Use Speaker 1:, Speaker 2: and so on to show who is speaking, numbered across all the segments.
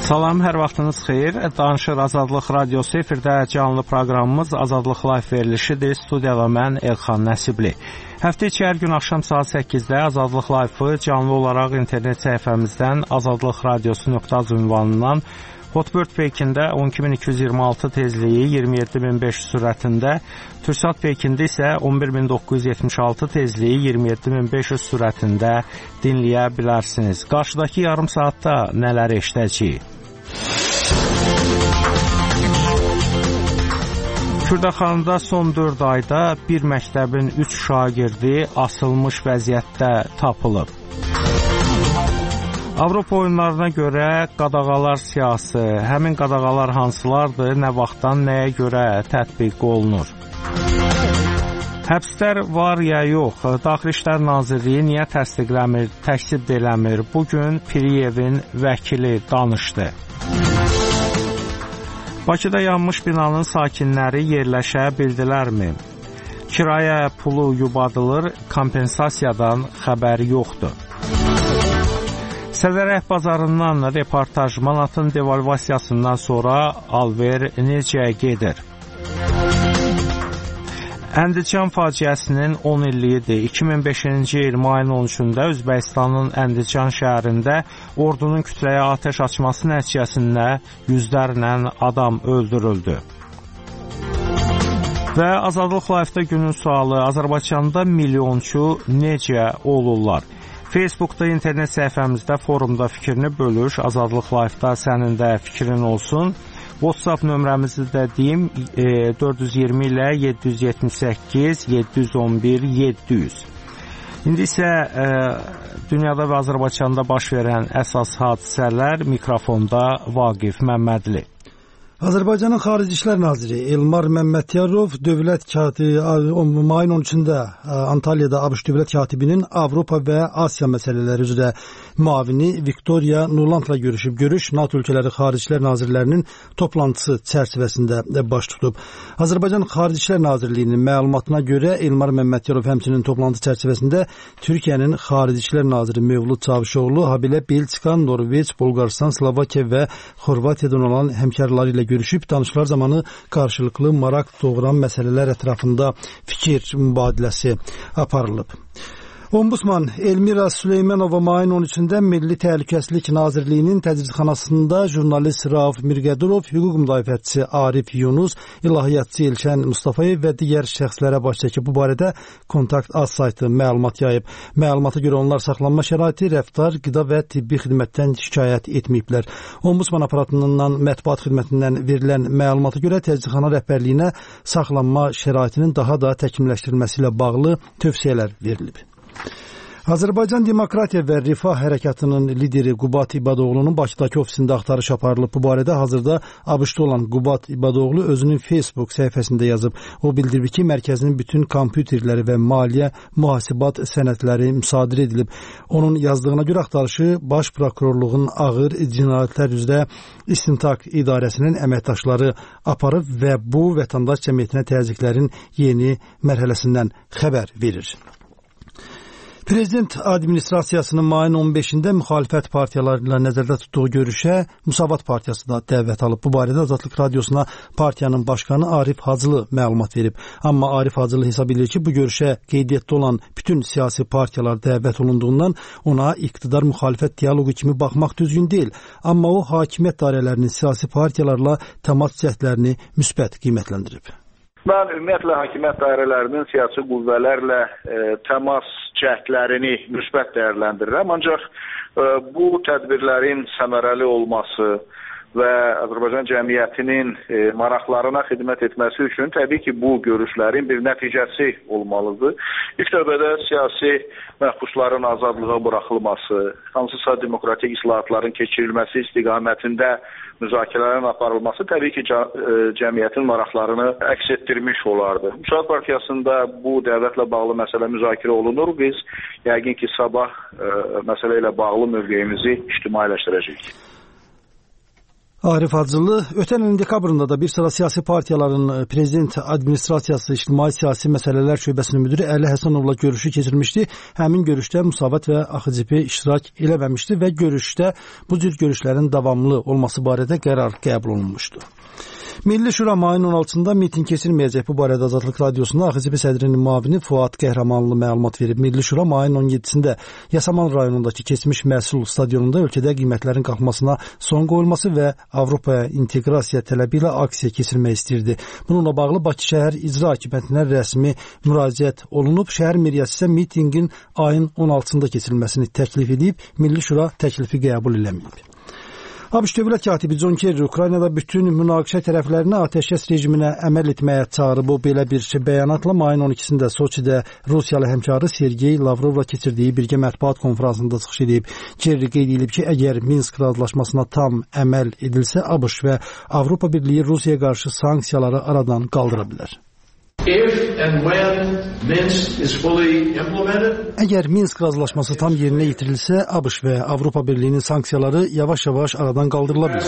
Speaker 1: Salam, hər vaxtınız xeyir. Danışır Azadlıq Radiosu, efirdə canlı proqramımız Azadlıq Live verilişidir. Studiyada mən Elxan Nəsibli. Həftə içi hər gün axşam saat 8-də Azadlıq Live-ı canlı olaraq internet səhifəmizdən azadlıqradiosu.az ünvanından Hotbird Peykində 12226 tezliyi 27500 sürətində, Türksat Peykində isə 11976 tezliyi 27500 sürətində dinləyə bilərsiniz. Qarşıdakı yarım saatda nələr eşidəcəyik? Kürdəxanada son 4 ayda bir məktəbin 3 şagirdi asılmış vəziyyətdə tapılıb. Avropa oyunlarına görə qadağalar siyasi, həmin qadağalar hansılardır, nə vaxtdan nəyə görə tətbiq olunur? Həbslər var ya yox, Daxili İşlər Nazirliyi niyə təsdiqləmir, təksib eləmir? Bugün Piriyevin vəkili danışdı. Bakıda yanmış binanın sakinləri yerləşə bildilərmi? Kirayə pulu yubadılır, kompensasiyadan xəbəri yoxdur. Sədərək bazarından reportaj, manatın devalvasiyasından sonra alver necə gedir? Əndican faciəsinin 10 illiyidir. 2005-ci il mayın 13-də Özbəkistanın Əndican şəhərində ordunun kütləyə atəş açması nəticəsində yüzlərlə adam öldürüldü. Və Azadlıq Live-da günün sualı: Azərbaycanda milyonçu necə olurlar? Facebookda, internet səhifəmizdə, forumda fikrini bölüş. Azadlıq Live-da sənin də fikrin olsun. WhatsApp nömrəmizi də deyim, 420 ilə 778 711 700. İndi isə dünyada və Azərbaycanda baş verən əsas hadisələr. Mikrofonda Vaqif Məmmədli.
Speaker 2: Azərbaycanın Xarici İşlər Naziri Elmar Məmmədyanov mayın 13-də Antalyada ABŞ dövlət katibinin Avropa və Asiya məsələləri üzrə müavini Viktoriya Nulandla görüşüb. Görüş NATO ölkələri Xarici İşlər Nazirlərinin toplantısı çərçivəsində baş tutub. Azərbaycan Xarici İşlər Nazirliyinin məlumatına görə Elmar Məmmədyanov həmçinin toplantı çərçivəsində Türkiyənin Xarici İşlər Naziri Mevlud Çavuşoğlu, habelə Belçika, Norveç, Bolqarıstan, Slovakiya və Xorvatiyadan olan həmkarları ilə görüşüb, danışıqlar zamanı qarşılıqlı maraq doğuran məsələlər ətrafında fikir mübadiləsi aparılıb. Ombudsman Elmira Süleymanova mayın 13-də Milli Təhlükəsizlik Nazirliyinin təcridxanasında jurnalist Rauf Mirgədurov, hüquq müdafiəçisi Arif Yunus, ilahiyyatçı Elşən Mustafayev və digər şəxslərə baş çəkib. Bu barədə Kontakt Az saytı məlumat yayıb. Məlumata görə onlar saxlanma şəraiti, rəftar, qida və tibbi xidmətdən şikayət etməyiblər. Ombudsman aparatından mətbuat xidmətindən verilən məlumata görə təcridxana rəhbərliyinə saxlanma şəraitinin daha da təkmilləşdirilməsi ilə bağlı tövsiyələr verilib. Azərbaycan Demokratiya və Rifah Hərəkatının lideri Qubat İbadoğlu'nun Bakıdakı ofisində axtarış aparılıb. Bu barədə hazırda ABŞ-da olan Qubat İbadoğlu özünün Facebook səhifəsində yazıb. O bildirib ki, mərkəzinin bütün kompüterləri və maliyyə mühasibat sənədləri müsadirə edilib. Onun yazdığına görə axtarışı Baş Prokurorluğun Ağır Cinayətlər üzrə İstintaq İdarəsinin əməkdaşları aparıb və bu vətəndaş cəmiyyətinə təzyiqlərin yeni mərhələsindən xəbər verir. Prezident administrasiyasının mayın 15-də müxalifət partiyaları ilə nəzərdə tutduğu görüşə Müsavat Partiyası da dəvət alıb. Bu barədə Azadlıq Radiosuna partiyanın başqanı Arif Hacılı məlumat verib. Amma Arif Hacılı hesab edir ki, bu görüşə qeydiyyatda olan bütün siyasi partiyalar dəvət olunduğundan ona iqtidar müxalifət dialoqu kimi baxmaq düzgün deyil. Amma o, hakimiyyət dairələrinin siyasi partiyalarla təmas cəhdlərini müsbət qiymətləndirib.
Speaker 3: Mən ümumiyyətlə hakimiyyət dairələrinin siyasi qüvvələrlə təmas cəhdlərini müsbət dəyərləndirirəm. Ancaq bu tədbirlərin səmərəli olması və Azərbaycan cəmiyyətinin maraqlarına xidmət etməsi üçün təbii ki, bu görüşlərin bir nəticəsi olmalıdır. İlk növbədə siyasi məhbusların azadlığa buraxılması, hansısa demokratik islahatların keçirilməsi istiqamətində müzakirələrin aparılması təbii ki, cəmiyyətin maraqlarını əks etdirmiş olardı. Müsavat Partiyasında bu dəvətlə bağlı məsələ müzakirə olunur. Biz yəqin ki, sabah məsələ ilə bağlı mövqeyimizi ictimailəşdirəcəyik.
Speaker 2: Arif Hacılı, ötən ilin dekabrında da bir sıra siyasi partiyaların prezident administrasiyası ictimai siyasi məsələlər şöbəsinin müdiri Əli Həsənovla görüşü keçirmişdi. Həmin görüşdə Müsavat və AXCP iştirak eləməmişdi və görüşdə bu cür görüşlərin davamlı olması barədə qərar qəbul olunmuşdu. Milli Şura mayın 16-da miting keçirməyəcək. Bu barədə Azadlıq Radiosunda AXCP sədrinin müavini Fuad Qəhrəmanlı məlumat verib. Milli Şura mayın 17-sində Yasamal rayonundakı keçmiş məhsul stadionunda ölkədə qiymətlərin qalxmasına son qoyulması və Avropaya inteqrasiya tələbi ilə aksiya keçirmək istirdi. Bununla bağlı Bakı şəhər icra hakimiyyətinə rəsmi müraciət olunub. Şəhər meriyası isə mitingin ayın 16-sında keçirilməsini təklif edib. Milli Şura təklifi qəbul eləməyib. ABŞ dövlət katibi John Kerry Ukraynada bütün münaqişə tərəflərini atəşkəs rejiminə əməl etməyə çağırıb. O belə bir bəyanatla mayın 12-sində Soçidə Rusiyalı həmkarı Sergey Lavrovla keçirdiyi birgə mətbuat konfransında çıxış edib. Kerry qeyd edib ki, əgər Minsk razılaşmasına tam əməl edilsə, ABŞ və Avropa Birliyi Rusiyaya qarşı sanksiyaları aradan qaldıra bilər. Əgər Minsk razılaşması tam yerinə yetirilsə, ABŞ və Avropa Birliyinin sanksiyaları yavaş-yavaş aradan qaldırıla bilər.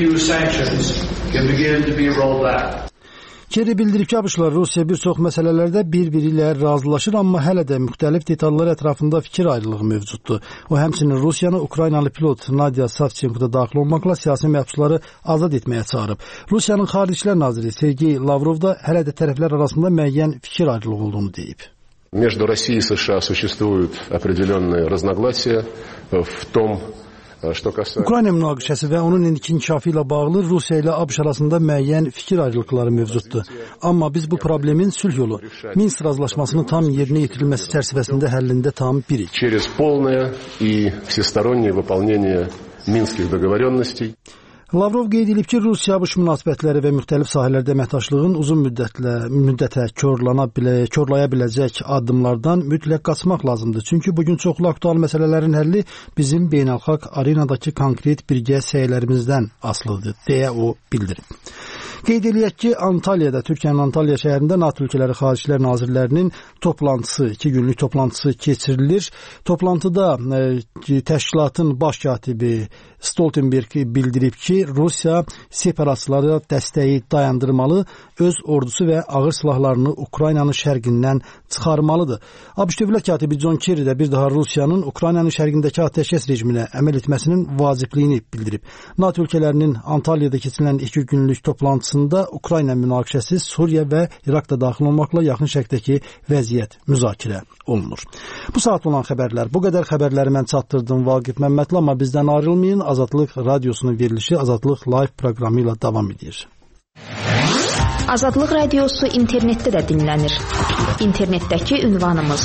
Speaker 2: Kerry bildirib ki, ABŞ-lar Rusiya bir çox məsələlərdə bir-biri ilə razılaşır, amma hələ də müxtəlif detallar ətrafında fikir ayrılığı mövcuddur. O həmçinin Rusiyanı Ukraynalı pilot Nadia Savchenko-da daxil olmaqla siyasi məhbusları azad etməyə çağırıb. Rusiyanın Xaricilər naziri Sergey Lavrov da hələ də tərəflər arasında müəyyən fikir ayrılığı olduğunu deyib.
Speaker 4: Между Россией и США существуют определенные разногласия в том,
Speaker 2: Ukrayna münaqişəsi və onun indiki inkişafı ilə bağlı Rusiya ilə ABŞ arasında müəyyən fikir ayrılıqları mövcuddur. Amma biz bu problemin sülh yolu, Minsk razılaşmasının tam yerinə yetirilməsi çərçivəsində həllində tam birik.
Speaker 4: Через полное и всестороннее выполнение Минских договоренностей.
Speaker 2: Lavrov qeyd edib ki, Rusiya-ABŞ münasibətləri və müxtəlif sahələrdə əməkdaşlığın uzun müddətə korlaya biləcək addımlardan mütləq qaçmaq lazımdır. Çünki bugün çoxlu aktual məsələlərin həlli bizim beynəlxalq arenadakı konkret birgə səylərimizdən asılıdır, deyə o bildirib. Qeyd eləyək ki, Antalyada, Türkiyənin Antalya şəhərində NATO ölkələri Xaricilər Nazirlərinin toplantısı, 2 günlük toplantısı keçirilir. Toplantıda təşkilatın baş katibi Stoltenberg bildirib ki, Rusiya separatçılara dəstəyi dayandırmalı, öz ordusu və ağır silahlarını Ukraynanın şərqindən çıxarmalıdır. ABŞ dövlət katibi John Kerry də bir daha Rusiyanın Ukraynanın şərqindəki atəşkəs rejiminə əməl etməsinin vacibliyini bildirib. NATO ölkələrinin Antalyada keçirilən 2 günlük toplantısında Ukrayna münaqişəsi, Suriya və İraqda daxil olmaqla yaxın şərqdəki vəziyyət müzakirə olunur. Bu saat olan xəbərlər bu qədər. Xəbərləri mən çatdırdım Vaqif Məmmədli, amma bizdən ayrılmayın. Azadlıq Radiosunun verilişi Azadlıq Live proqramı ilə davam edir.
Speaker 5: Azadlıq Radiosu internetdə də dinlənir. İnternetdəki ünvanımız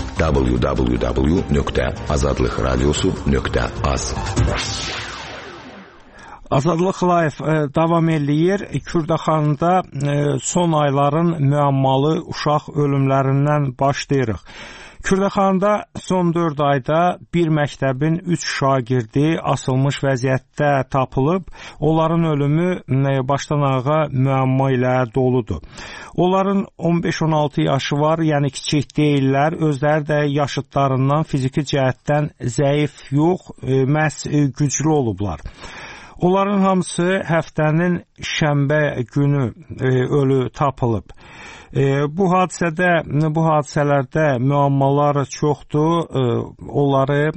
Speaker 5: www.azadlıqradiosu.az.
Speaker 1: Azadlıq Live davam eləyir. Kürdəxanda son ayların müəmmalı uşaq ölümlərindən başlayırıq. Kürdəxanda son 4 ayda bir məktəbin 3 şagirdi asılmış vəziyyətdə tapılıb. Onların ölümü başdan ayağa müəmma ilə doludur. Onların 15-16 yaşı var, yəni kiçik deyillər. Özləri də yaşıdlarından fiziki cəhətdən zəif yox, məhz güclü olublar. Onların hamısı həftənin şənbə günü ölü tapılıb. Bu hadisələrdə müəmmalar çoxdur. Onları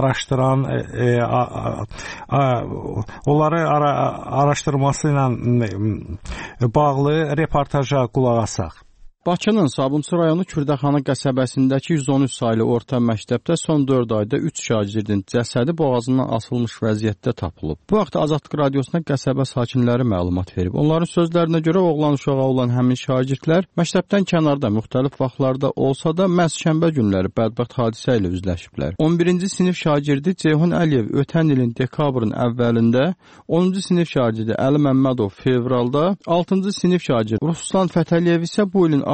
Speaker 1: araşdırması ilə bağlı reportaja qulaq asaq.
Speaker 6: Bakının Sabunçu rayonu Kürdəxana qəsəbəsindəki 113 saylı orta məktəbdə son 4 ayda 3 şagirdin cəsədi boğazından asılmış vəziyyətdə tapılıb. Bu vaxt Azadlıq Radiosuna qəsəbə sakinləri məlumat verib. Onların sözlərinə görə oğlan uşağı olan həmin şagirdlər məktəbdən kənarda müxtəlif vaxtlarda olsa da məhz şənbə günləri bədbəxt hadisə ilə üzləşiblər. 11-ci sinif şagirdi Ceyhun Əliyev ötən ilin dekabrın əvvəlində, 10-cu sinif şagirdi Əli Məmmədov fevralda, 6-cı sinif şagirdi Ruslan Fətəliyev isə bu ilin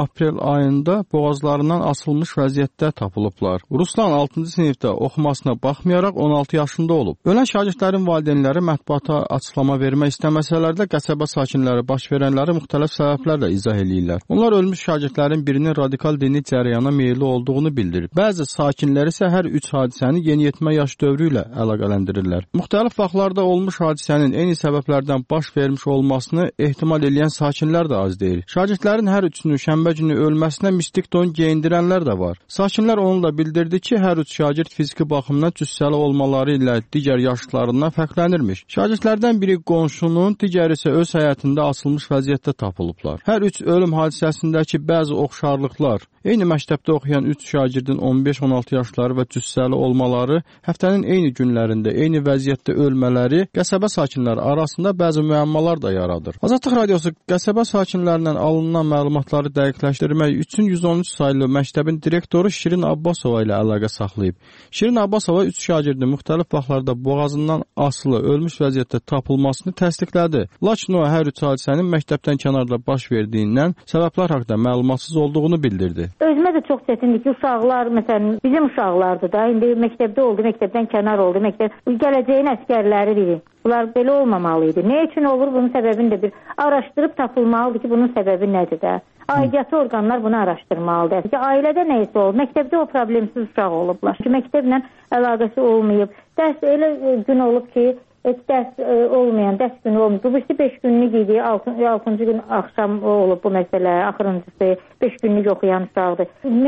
Speaker 6: aprel ayında boğazlarından asılmış vəziyyətdə tapılıblar. Ruslan 6-cı sinifdə oxumasına baxmayaraq 16 yaşında olub. Ölən şagirdlərin valideynləri mətbuata açıqlama vermək istəməsələr də qəsəbə sakinləri baş verənləri müxtəlif səbəblərlə izah eləyirlər. Onlar ölmüş şagirdlərin birinin radikal dini cərəyana meyilli olduğunu bildirir. Bəzi sakinlər isə hər üç hadisəni yeniyetmə yaş dövrü ilə əlaqələndirirlər. Müxtəlif vaxtlarda olmuş hadisənin eyni səbəblərdən baş vermiş olmasını ehtimal eləyən sakinlər də az deyil. Şagirdlərin hər üçünün şənbə günü ölməsinə mistik don geyindirənlər də var. Sakinlər onunla bildirdi ki, hər üç şagird fiziki baxımdan cüssəli olmaları ilə digər yaşlılarından fərqlənirmiş. Şagirdlərdən biri qonşunun, digəri isə öz həyətində asılmış vəziyyətdə tapılıblar. Hər üç ölüm hadisəsindəki bəzi oxşarlıqlar, eyni məktəbdə oxuyan 3 şagirdin 15-16 yaşları və cüssəli olmaları, həftənin eyni günlərində eyni vəziyyətdə ölmələri qəsəbə sakinləri arasında bəzi müəmmalar da yaradır. Azadlıq Radiosu qəsəbə sakinlərindən alınan məlumatları dəqiqləşdirmək üçün 113 saylı məktəbin direktoru Şirin Abbasova ilə əlaqə saxlayıb. Şirin Abbasova 3 şagirdin müxtəlif vaxtlarda boğazından asılı ölmüş vəziyyətdə tapılmasını təsdiqlədi. Lakin o hər üç hadisənin məktəbdən kənarda baş verdiyindən səbəblər haqqında məlumatsız olduğunu bildirdi.
Speaker 7: Özümə də çox çətindir ki, uşaqlar, məsələn, bizim uşaqlardır da, indi məktəbdə oldu, məktəbdən kənar oldu, gələcəyin əsgərləridir. Bunlar belə olmamalı idi. Ne üçün olur, bunun səbəbini də bir araşdırıb tapılmalıdır ki, bunun səbəbi nədir də. Aidiyyatı orqanlar bunu araşdırmalıdır. Ailədə neysə olub, məktəbdə o problemsiz uşaq olublar. Məktəblə əlaqəsi olmayıb. Dərs elə gün olub ki, dərs olmayan, dərs günü olmayıb. Bu 5 günlük idi, 6-cı gün axşam olub bu məsələ, axırıncısı 5 günlük oxuyan uşaqdır.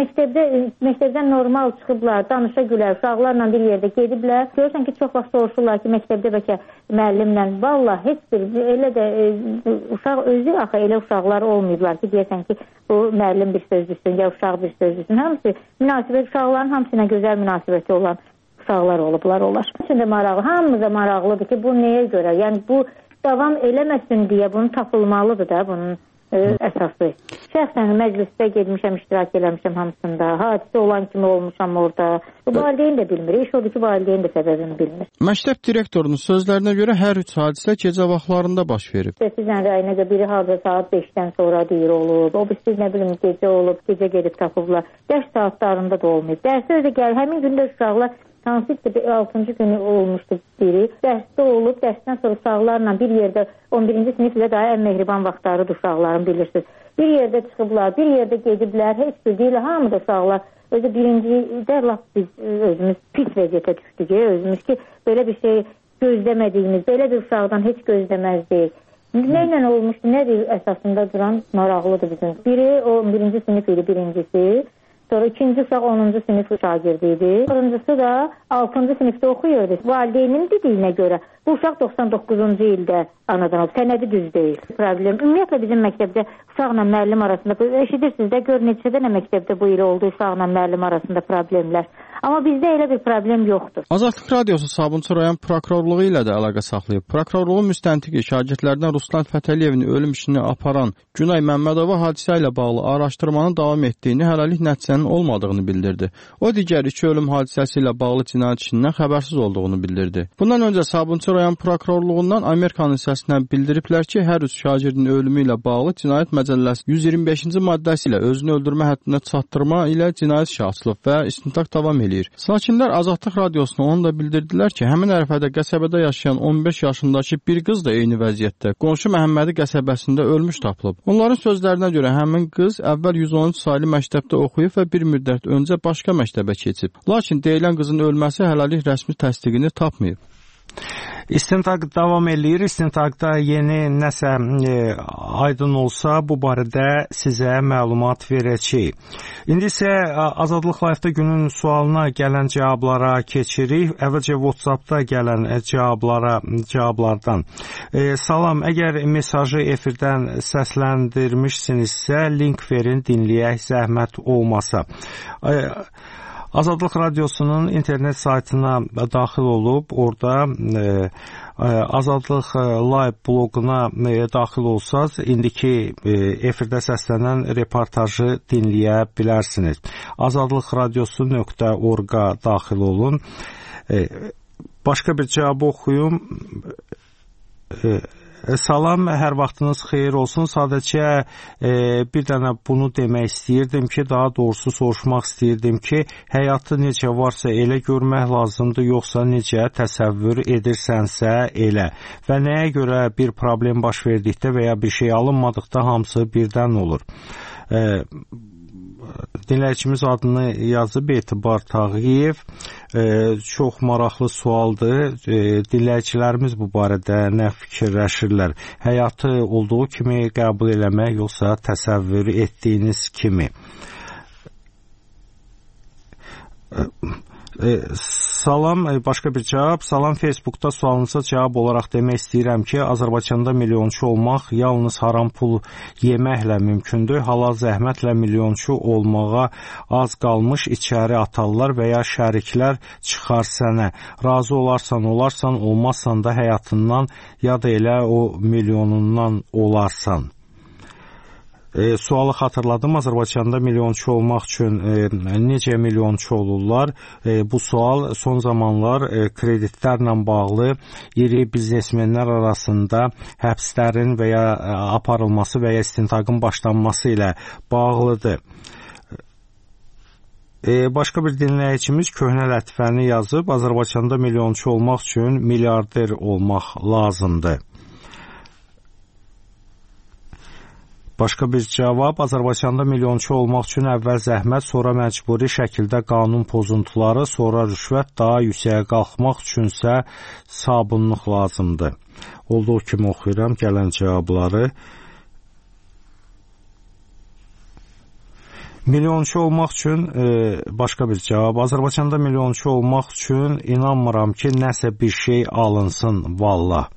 Speaker 7: Məktəbdən normal çıxıblar, danışa gülər, uşaqlarla bir yerdə gediblər. Görürsən ki, çox vaxt soruşurlar ki, məktəbdə bəlkə müəllimlə, valla heç bir, elə də uşaq özü axı elə uşaqlar olmayıblar ki, deyəsən ki, bu müəllim bir sözlüsün, ya uşaq bir sözlüsün. Hamısı münasibət, uşaqların hamısına gözəl münasibəti olan uşaqlar olublar olar. Üçün də maraqlı, hamımıza maraqlıdır ki, bu nəyə görə? Yəni bu davam eləməsin deyə bunu tapılmalıdır da bunun əsası. Şəxsən məclisdə getmişəm, iştirak eləmişəm hamısında. Hadisə olan kimi olmuşam orada. Bu valideyn də bilmir. İş odur ki, valideyn də səbəbini bilmir.
Speaker 6: Məktəb direktorunun sözlərinə görə hər üç hadisə gecə vaxtlarında baş verib.
Speaker 7: Sizlə rəyinə biri hazır saat 5-dən sonra deyir olub. O birisi nə bilim gecə olub, gecə gedib tapıblar. Dərs saatlarında da olmayıb. Dərsə özə gəl, həmin gündə uşaqlar konfliktdə 6-cı günü olmuşdu biri. Dərsdə olub, dərsdən sonra uşaqlarla bir yerdə 11-ci sinif ilə daha ən mehriban vaxtlarıdır uşaqların, bilirsiniz. Bir yerdə çıxıblar, bir yerdə gediblər, heç bir deyil, hamı da uşaqlar. Özü birincidə laf biz özümüz pis vəziyyətə düşdük, özümüz ki, belə bir şey gözləmədiyimiz, belə bir uşaqdan heç gözləməzdik. Nəylə olmuşdu, nədir əsasında duran maraqlıdır bizim. Biri 11-ci sinif idi, birincisi. Sonra ikinci uşaq 10-cu sinif şagirdi idi. Sonuncusu da 6-cı sinifdə oxuyurdu. Valideynin dediyinə görə bu uşaq 99-cu ildə anadan olub. Sənədi düz deyil. Problem. Ümumiyyətlə bizim məktəbdə uşaqla müəllim arasında, eşidirsiniz də, gör neçə dənə məktəbdə bu il oldu uşaqla müəllim arasında problemlər. Amma bizdə elə bir problem yoxdur.
Speaker 6: Azadlıq Radiosu Sabunçu rayon prokurorluğu ilə də əlaqə saxlayıb. Prokurorluğun müstəntiqi şagirdlərdən Ruslan Fətəliyevin ölüm işini aparan Günay Məmmədova hadisə ilə bağlı araşdırmanın davam etdiyini, hələlik nəticənin olmadığını bildirdi. O digər iki ölüm hadisəsi ilə bağlı cinayət işindən xəbərsiz olduğunu bildirdi. Bundan öncə Sabunçu rayon prokurorluğundan Amerikanın hissəsindən bildiriblər ki, hər üç şagirdin ölümü ilə bağlı cinayət məcəlləsi 125-ci maddəsi ilə özünü öldürmə həddinə çatdırma ilə cinayət işi açılıb və istintaq davam eləyir. Sakinlər Azadlıq Radiosuna onu da bildirdilər ki, həmin ərəfədə qəsəbədə yaşayan 15 yaşındakı bir qız da eyni vəziyyətdə qonşu Məhəmmədi qəsəbəsində ölmüş tapılıb. Onların sözlərinə görə həmin qız əvvəl 113 saylı məktəbdə oxuyub və bir müddət öncə başqa məktəbə keçib. Lakin deyilən qızın ölməsi hələlik rəsmi təsdiqini tapmayıb.
Speaker 1: İstintaq davam eləyir. İstintaqda yeni nəsə aydın olsa bu barədə sizə məlumat verəcəyik. İndi isə Azadlıq Live-da günün sualına gələn cavablara keçirik. Əvvəlcə WhatsApp-da gələn cavablardan. Salam, əgər mesajı efirdən səsləndirmişsinizsə, link verin, dinləyək, zəhmət olmasa. Azadlıq Radiosunun internet saytına daxil olub, orada Azadlıq Live bloquna daxil olsaz, indiki efirdə səslənən reportajı dinləyə bilərsiniz. azadlıqradiosu.org-a daxil olun. Başqa bir cavabı oxuyum. Salam, hər vaxtınız xeyir olsun. Sadəcə bir dənə bunu demək istəyirdim ki, daha doğrusu soruşmaq istəyirdim ki, həyatı necə varsa elə görmək lazımdır, yoxsa necə təsəvvür edirsənsə elə. Və nəyə görə bir problem baş verdikdə və ya bir şey alınmadıqda hamısı birdən olur. Dinləyicimiz adını yazıb, Etibar Tağıyev. Çox maraqlı sualdır. Dinləyicilərimiz bu barədə nə fikirləşirlər? Həyatı olduğu kimi qəbul eləmək, yoxsa təsəvvür etdiyiniz kimi? Salam, başqa bir cavab. Salam, Facebookda sualınıza cavab olaraq demək istəyirəm ki, Azərbaycanda milyonçu olmaq yalnız haram pul yeməklə mümkündür. Halal zəhmətlə milyonçu olmağa az qalmış içəri atarlar və ya şəriklər çıxar sənə. Razı olarsan, olmazsan da həyatından ya da elə o milyonundan olarsan. Sualı xatırladım. Azərbaycanda milyonçu olmaq üçün necə milyonçu olurlar? Bu sual son zamanlar kreditlərlə bağlı iri biznesmenlər arasında həbslərin və ya aparılması və ya istintaqın başlanması ilə bağlıdır. Başqa bir dinləyicimiz köhnə lətifəni yazıb, Azərbaycanda milyonçu olmaq üçün milyarder olmaq lazımdır. Başqa bir cavab, Azərbaycanda milyonçu olmaq üçün əvvəl zəhmət, sonra məcburi şəkildə qanun pozuntuları, sonra rüşvət, daha yüksəyə qalxmaq üçünsə sabunluq lazımdır. Olduğu kimi oxuyuram gələn cavabları. Milyonçu olmaq üçün başqa bir cavab. Azərbaycanda milyonçu olmaq üçün inanmıram ki, nəsə bir şey alınsın vallah.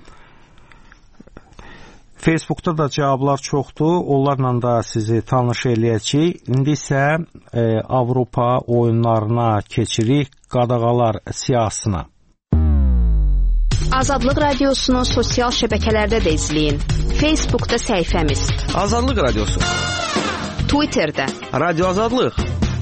Speaker 1: Facebookda da cavablar çoxdur. Onlarla da sizi tanış eləyəcəyik. İndi isə Avropa oyunlarına keçirik, qadağalar siyahısına.
Speaker 5: Azadlıq Radiosunu sosial şəbəkələrdə də izləyin. Facebookda səhifəmiz
Speaker 8: Azadlıq Radiosu,
Speaker 5: Twitterdə
Speaker 8: Radio Azadlıq,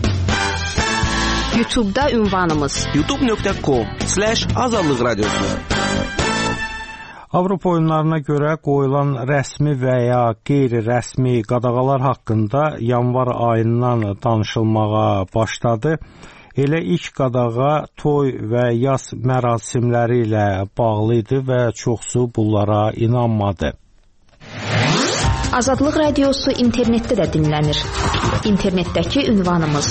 Speaker 5: YouTube'da ünvanımız
Speaker 8: youtube.com/azadlıq radiosu.
Speaker 1: Avropa oyunlarına görə qoyulan rəsmi və ya qeyri-rəsmi qadağalar haqqında yanvar ayından danışılmağa başladı. Elə ilk qadağa toy və yas mərasimləri ilə bağlı idi və çoxsu bunlara inanmadı.
Speaker 5: Azadlıq Radiosu internetdə də dinlənir. İnternetdəki ünvanımız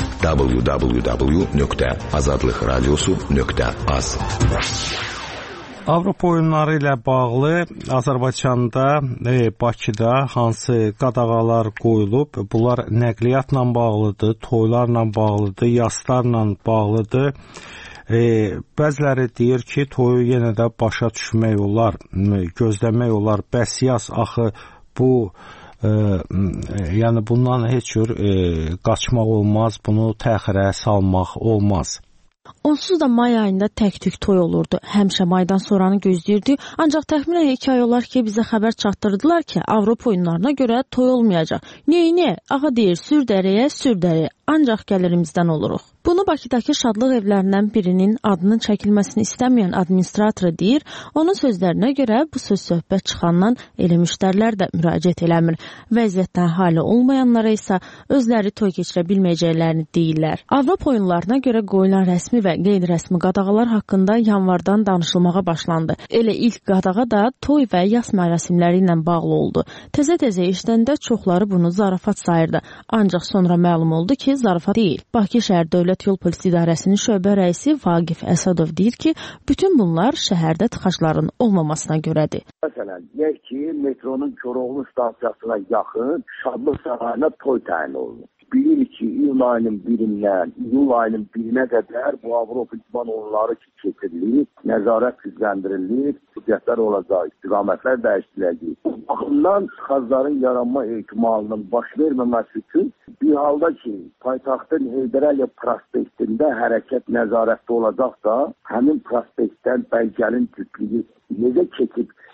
Speaker 9: www.azadlıqradiosu.az.
Speaker 1: Avropa oyunları ilə bağlı Azərbaycanda, Bakıda hansı qadağalar qoyulub? Bunlar nəqliyyatla bağlıdır, toylarla bağlıdır, yaslarla bağlıdır. Bəziləri deyir ki, toyu yenə də başa düşmək olar, gözləmək olar. Bəs yas axı bu, yəni bundan heç cür qaçmaq olmaz, bunu təxirə salmaq olmaz.
Speaker 10: Onsuz da may ayında tək-tük toy olurdu. Həmişə maydan sonranı gözləyirdik. Ancaq təxminən 2 ay olar ki, bizə xəbər çatdırdılar ki, Avropa oyunlarına görə toy olmayacaq. Niyə? Ağa deyir, sürdəriyə, ancaq gəlirimizdən oluruq. Bunu Bakıdakı şadlıq evlərindən birinin adının çəkilməsini istəməyən administratoru deyir. Onun sözlərinə görə bu söz-söhbət çıxandan elə müştərilər də müraciət eləmir. Vəziyyətdən hali olmayanlara isə özləri toy keçirə bilməyəcəklərini deyirlər. Avropa oyunlarına görə qoyulan rəsmi və qeyri-rəsmi qadağalar haqqında yanvardan danışılmağa başlandı. Elə ilk qadağa da toy və yas mərasimləri ilə bağlı oldu. Təzə-təzə eşidəndə çoxları bunu zarafat sayırdı. Ancaq sonra məlum oldu ki, zarafat deyil. Bakı şəhər Dövlət Yol Polis İdarəsinin şöbə rəisi Vaqif Əsədov deyir ki, bütün bunlar şəhərdə tıxacların olmamasına görədir.
Speaker 11: Məsələn, deyək ki, metronun Koroğlu stansiyasına yaxın Şadlıq sarayına toy təyin olunur. Bilirik ki, iyun ayının 1-dən iyul ayının 1-nə qədər bu Avropa idman oyunları keçirilir, nəzarət gücləndirilib, hüccətlər olacaq, istiqamətlər dəyişdiriləcək. Bu baxımdan tıxacların yaranma ehtimalının baş verməməsi üçün bir halda ki, paytaxtın Heydər Əliyev prospektində hərəkət nəzarətdə olacaqsa, həmin prospektdən bəlgənin cütlüyü necə keçib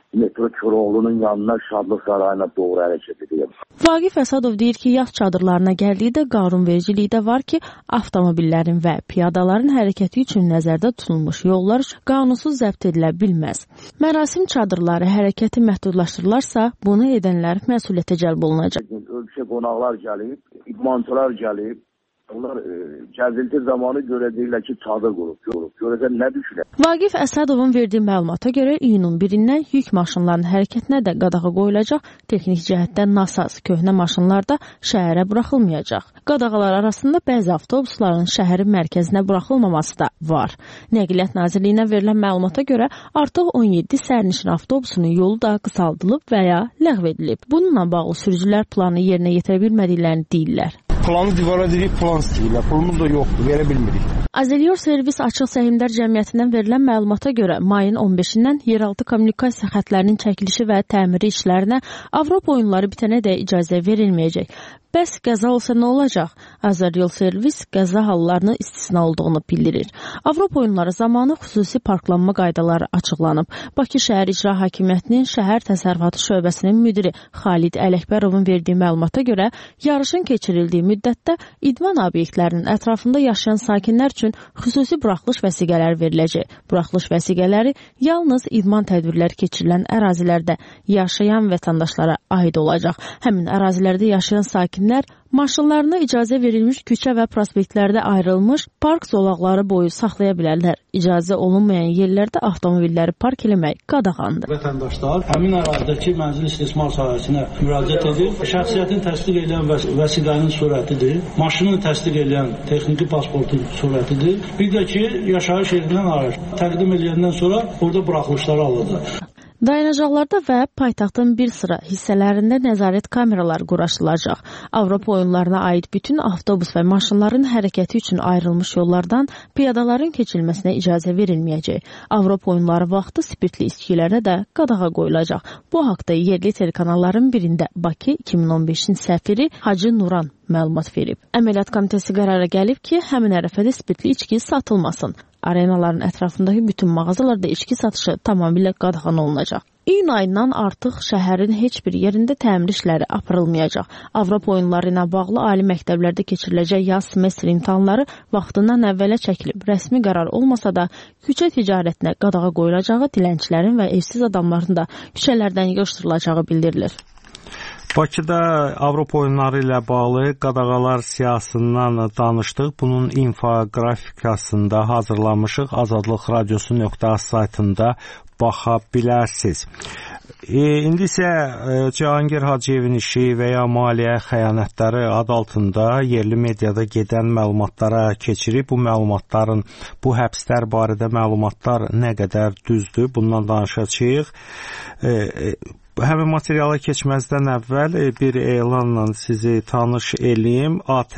Speaker 11: metro Koroğlu'nun yanına Şadlıq sarayına doğru hərəkət edir.
Speaker 10: Vaqif Əsədov deyir ki, yaz çadırlarına gəldikdə qanunvericilikdə var ki, avtomobillərin və piyadaların hərəkəti üçün nəzərdə tutulmuş yollar qanunsuz zəbt edilə bilməz. Mərasim çadırları hərəkəti məhdudlaşdırılarsa, bunu edənlər məsuliyyətə cəlb olunacaq.
Speaker 11: Ölkə qonaqlar gəlib, idmançılar gəlib. Onlar gəzinti zamanı görəcəklər ki, çadır qurub. Görəcək nə düşünür?
Speaker 10: Vaqif Əsədovun verdiyi məlumata görə iyunun 1-dən yük maşınlarının hərəkətinə də qadağa qoyulacaq. Texnik cəhətdən nasaz köhnə maşınlar da şəhərə buraxılmayacaq. Qadağalar arasında bəzi avtobusların şəhərin mərkəzinə buraxılmaması da var. Nəqliyyat Nazirliyinə verilən məlumata görə artıq 17 sərnişin avtobusunun yolu da qısaldılıb və ya ləğv edilib. Bununla bağlı sürücülər planı yerinə yetirə bilmədiklərini deyirlər.
Speaker 9: Planı divara dirib plan istəyirlər. Pulumuz da yoxdur, verə bilmirik.
Speaker 10: Azeliyor Servis Açıq Səhmdar Cəmiyyətindən verilən məlumata görə mayın 15-dən yeraltı kommunikasiya xətlərinin çəkilişi və təmiri işlərinə Avropa oyunları bitənədək icazə verilməyəcək. Bəs qəza olsa nə olacaq? Azeriol Servis qəza hallarının istisna olduğunu bildirir. Avropa oyunları zamanı xüsusi parklanma qaydaları açıqlanıb. Bakı Şəhər İcra Hakimiyyətinin Şəhər Təsərrüfatı şöbəsinin müdiri Xalid Ələkbərovun verdiyi məlumata görə yarışın keçirildiyi müddətdə idman obyektlərinin ətrafında yaşayan sakinlər üçün xüsusi buraxılış vəsiqələri veriləcək. Buraxılış vəsiqələri yalnız idman tədbirləri keçirilən ərazilərdə yaşayan vətəndaşlara aid olacaq. Həmin ərazilərdə yaşayan sakinlər maşınlarına icazə verilmiş küçə və prospektlərdə ayrılmış park zolaqları boyu saxlaya bilərlər. İcazə olunmayan yerlərdə avtomobilləri park eləmək qadağandır.
Speaker 12: Vətəndaşlar həmin ərazidəki mənzil istismar sahəsinə müraciət edir. Şəxsiyyətin təsdiq edən vəsiqənin surətidir. Maşını təsdiq edən texniki pasportun surətidir. Bir də ki, yaşayış yerindən ayrı. Təqdim edəndən sonra orada buraxılışları alınır.
Speaker 10: Dayanacaqlarda və paytaxtın bir sıra hissələrində nəzarət kameraları quraşdırılacaq. Avropa oyunlarına aid bütün avtobus və maşınların hərəkəti üçün ayrılmış yollardan piyadaların keçilməsinə icazə verilməyəcək. Avropa oyunları vaxtı spirtli içkilərə də qadağa qoyulacaq. Bu haqda yerli telekanalların birində Bakı 2015-in səfiri Hacı Nuran məlumat verib. Əməliyyat komitəsi qərara gəlib ki, həmin ərəfədə spirtli içki satılmasın. Arenaların ətrafındakı bütün mağazalarda içki satışı tamamilə qadağan olunacaq. İyun ayından artıq şəhərin heç bir yerində təmir işləri aparılmayacaq. Avropa oyunları ilə bağlı ali məktəblərdə keçiriləcək yaz semestr imtahanları vaxtından əvvələ çəkilib. Rəsmi qərar olmasa da küçə ticarətinə qadağa qoyulacağı, dilənçilərin və evsiz adamların da küçələrdən yığışdırılacağı bildirilir.
Speaker 1: Bakıda Avropa oyunları ilə bağlı qadağalar siyasından danışdıq. Bunun infoqrafikasında hazırlamışıq. Azadlıq Radiosu.az saytında baxa bilərsiniz. İndi isə Cahangir Hacıyevin işi və ya maliyyə xəyanətləri adı altında yerli mediada gedən məlumatlara keçirib. Bu məlumatların, bu həbslər barədə məlumatlar nə qədər düzdür? Bundan danışacağıq. Həmin materiala keçməzdən əvvəl bir elanla sizi tanış eləyim.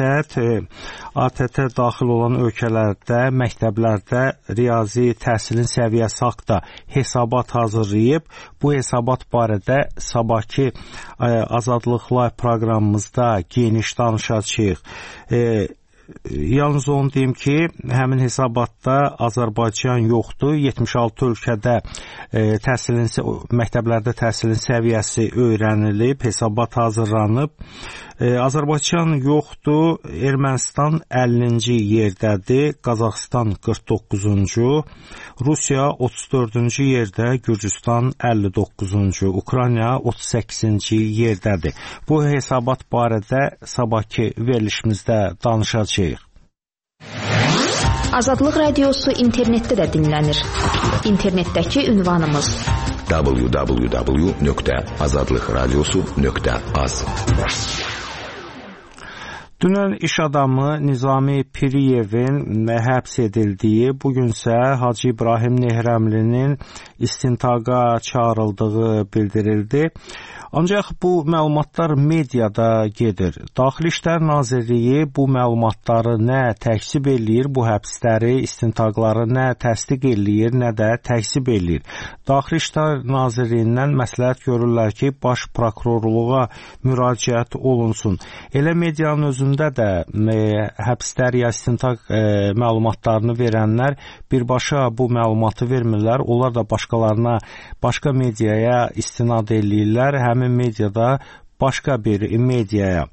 Speaker 1: ATƏT daxil olan ölkələrdə, məktəblərdə riyazi təhsilin səviyyəsi haqda hesabat hazırlayıb. Bu hesabat barədə sabahki Azadlıq Live proqramımızda geniş danışacağıq. Yalnız onu deyim ki, həmin hesabatda Azərbaycan yoxdur. 76 ölkədə məktəblərdə təhsilin səviyyəsi öyrənilib, hesabat hazırlanıb. Azərbaycan yoxdur. Ermənistan 50-ci yerdədir, Qazaxıstan 49-cu, Rusiya 34-cü yerdə, Gürcüstan 59-cu, Ukrayna 38-ci yerdədir. Bu hesabat barədə sabahki verilişimizdə danışacağıq.
Speaker 5: Azadlıq Radiosu internetdə də dinlənir. İnternetdəki ünvanımız www.azadlıqradiosu.az.
Speaker 1: Dünən iş adamı Nizami Piriyevin həbs edildiyi, bugünsə Hacı İbrahim Nehrəmlinin istintaqa çağrıldığı bildirildi. Ancaq bu məlumatlar mediada gedir. Daxili İşlər Nazirliyi bu məlumatları nə təksib eləyir, bu həbsləri, istintaqları nə təsdiq eləyir, nə də təksib eləyir. Daxili İşlər Nazirliyindən məsləhət görürlər ki, baş prokurorluğa müraciət olunsun. Elə medianın özündə rejimdə də həbslər ya istintaq məlumatlarını verənlər birbaşa bu məlumatı vermirlər. Onlar da başqalarına, başqa mediaya istinad eləyirlər. Həmin mediada başqa bir mediaya.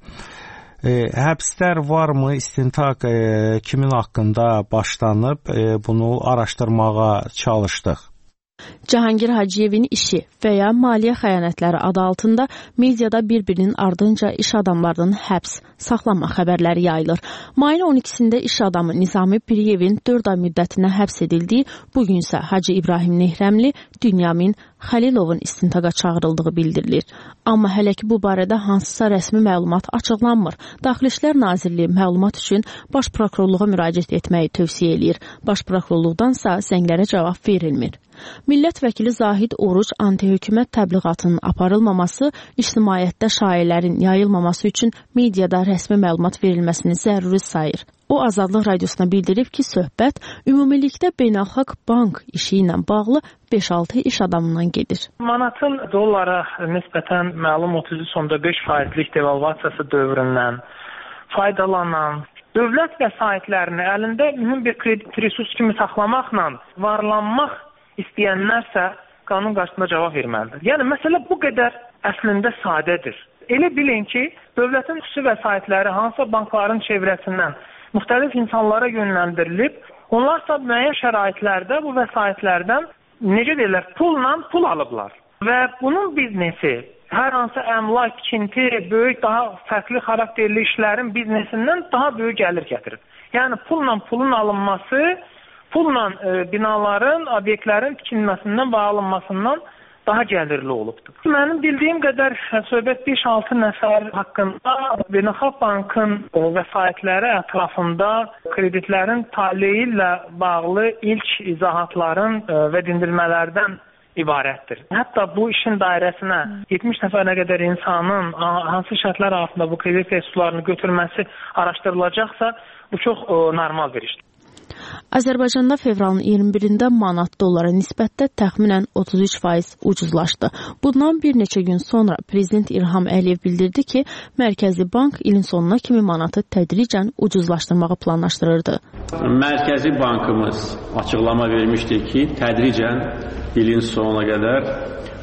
Speaker 1: Həbslər varmı? İstintaq kimin haqqında başlanıb? Bunu araşdırmağa çalışdıq.
Speaker 10: Cahangir Hacıyevin işi və ya maliyyə xəyanətləri adı altında mediada bir-birinin ardınca iş adamlarının həbs, saxlanma xəbərləri yayılır. Mayın 12-sində iş adamı Nizami Piriyevin 4 ay müddətinə həbs edildiyi, bugün isə Hacı İbrahim Nehrəmli, Dünyamin Xəlilovun istintaqa çağırıldığı bildirilir. Amma hələ ki bu barədə hansısa rəsmi məlumat açıqlanmır. Daxili İşlər Nazirliyi məlumat üçün Baş Prokurorluğa müraciət etməyi tövsiyə eləyir. Baş Prokurorluqdansa zənglərə cavab verilmir. Millət vəkili Zahid Oruc anti-hökumət təbliğatının aparılmaması, ictimaiyyətdə şayiələrin yayılmaması üçün mediada rəsmi məlumat verilməsini zəruri sayır. O, Azadlıq Radiosuna bildirib ki, söhbət ümumilikdə beynəlxalq bank işi ilə bağlı 5-6 iş adamından gedir.
Speaker 13: Manatın dollara nisbətən məlum 33.5%lik devalvasiyası dövründən faydalanan dövlət vəsaitlərini əlində mühüm bir kredit resurs kimi saxlamaqla varlanmaq istəyənlərsə qanun qarşısında cavab verməlidir. Yəni, məsələ bu qədər əslində sadədir. Elə bilin ki, dövlətin xüsusi vəsaitləri hansısa bankların çevrəsindən müxtəlif insanlara yönləndirilib, onlarsa müəyyən şəraitlərdə bu vəsaitlərdən necə deyirlər, pulla pul alıblar. Və bunun biznesi hər hansı əmlak, tikinti, böyük, daha fərqli xarakterli işlərin biznesindən daha böyük gəlir gətirir. Yəni, pulla pulun alınması pulla binaların, obyektlərin tikilməsindən və alınmasından daha gəlirli olubdur. Mənim bildiyim qədər söhbət 5-6 nəfər haqqında Beynəlxalq Bankın vəsaitləri ətrafında kreditlərin taleyi ilə bağlı ilk izahatların və dindirmələrdən ibarətdir. Hətta bu işin dairəsinə 70 nəfərə qədər insanın hansı şərtlər altında bu kredit resurslarını götürməsi araşdırılacaqsa, bu çox normal bir işdir.
Speaker 10: Azərbaycanda fevralın 21-də manat dollara nisbətdə təxminən 33% ucuzlaşdı. Bundan bir neçə gün sonra Prezident İlham Əliyev bildirdi ki, Mərkəzi Bank ilin sonuna kimi manatı tədricən ucuzlaşdırmağı planlaşdırırdı.
Speaker 14: Mərkəzi Bankımız açıqlama vermişdir ki, tədricən ilin sonuna qədər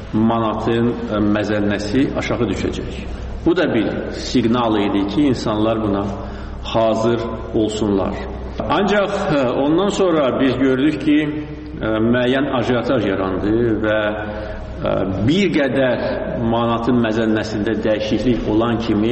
Speaker 14: manatın məzənnəsi aşağı düşəcək. Bu da bir siqnal idi ki, insanlar buna hazır olsunlar. Ancaq ondan sonra biz gördük ki, müəyyən ajitaj yarandı və bir qədər manatın məzənnəsində dəyişiklik olan kimi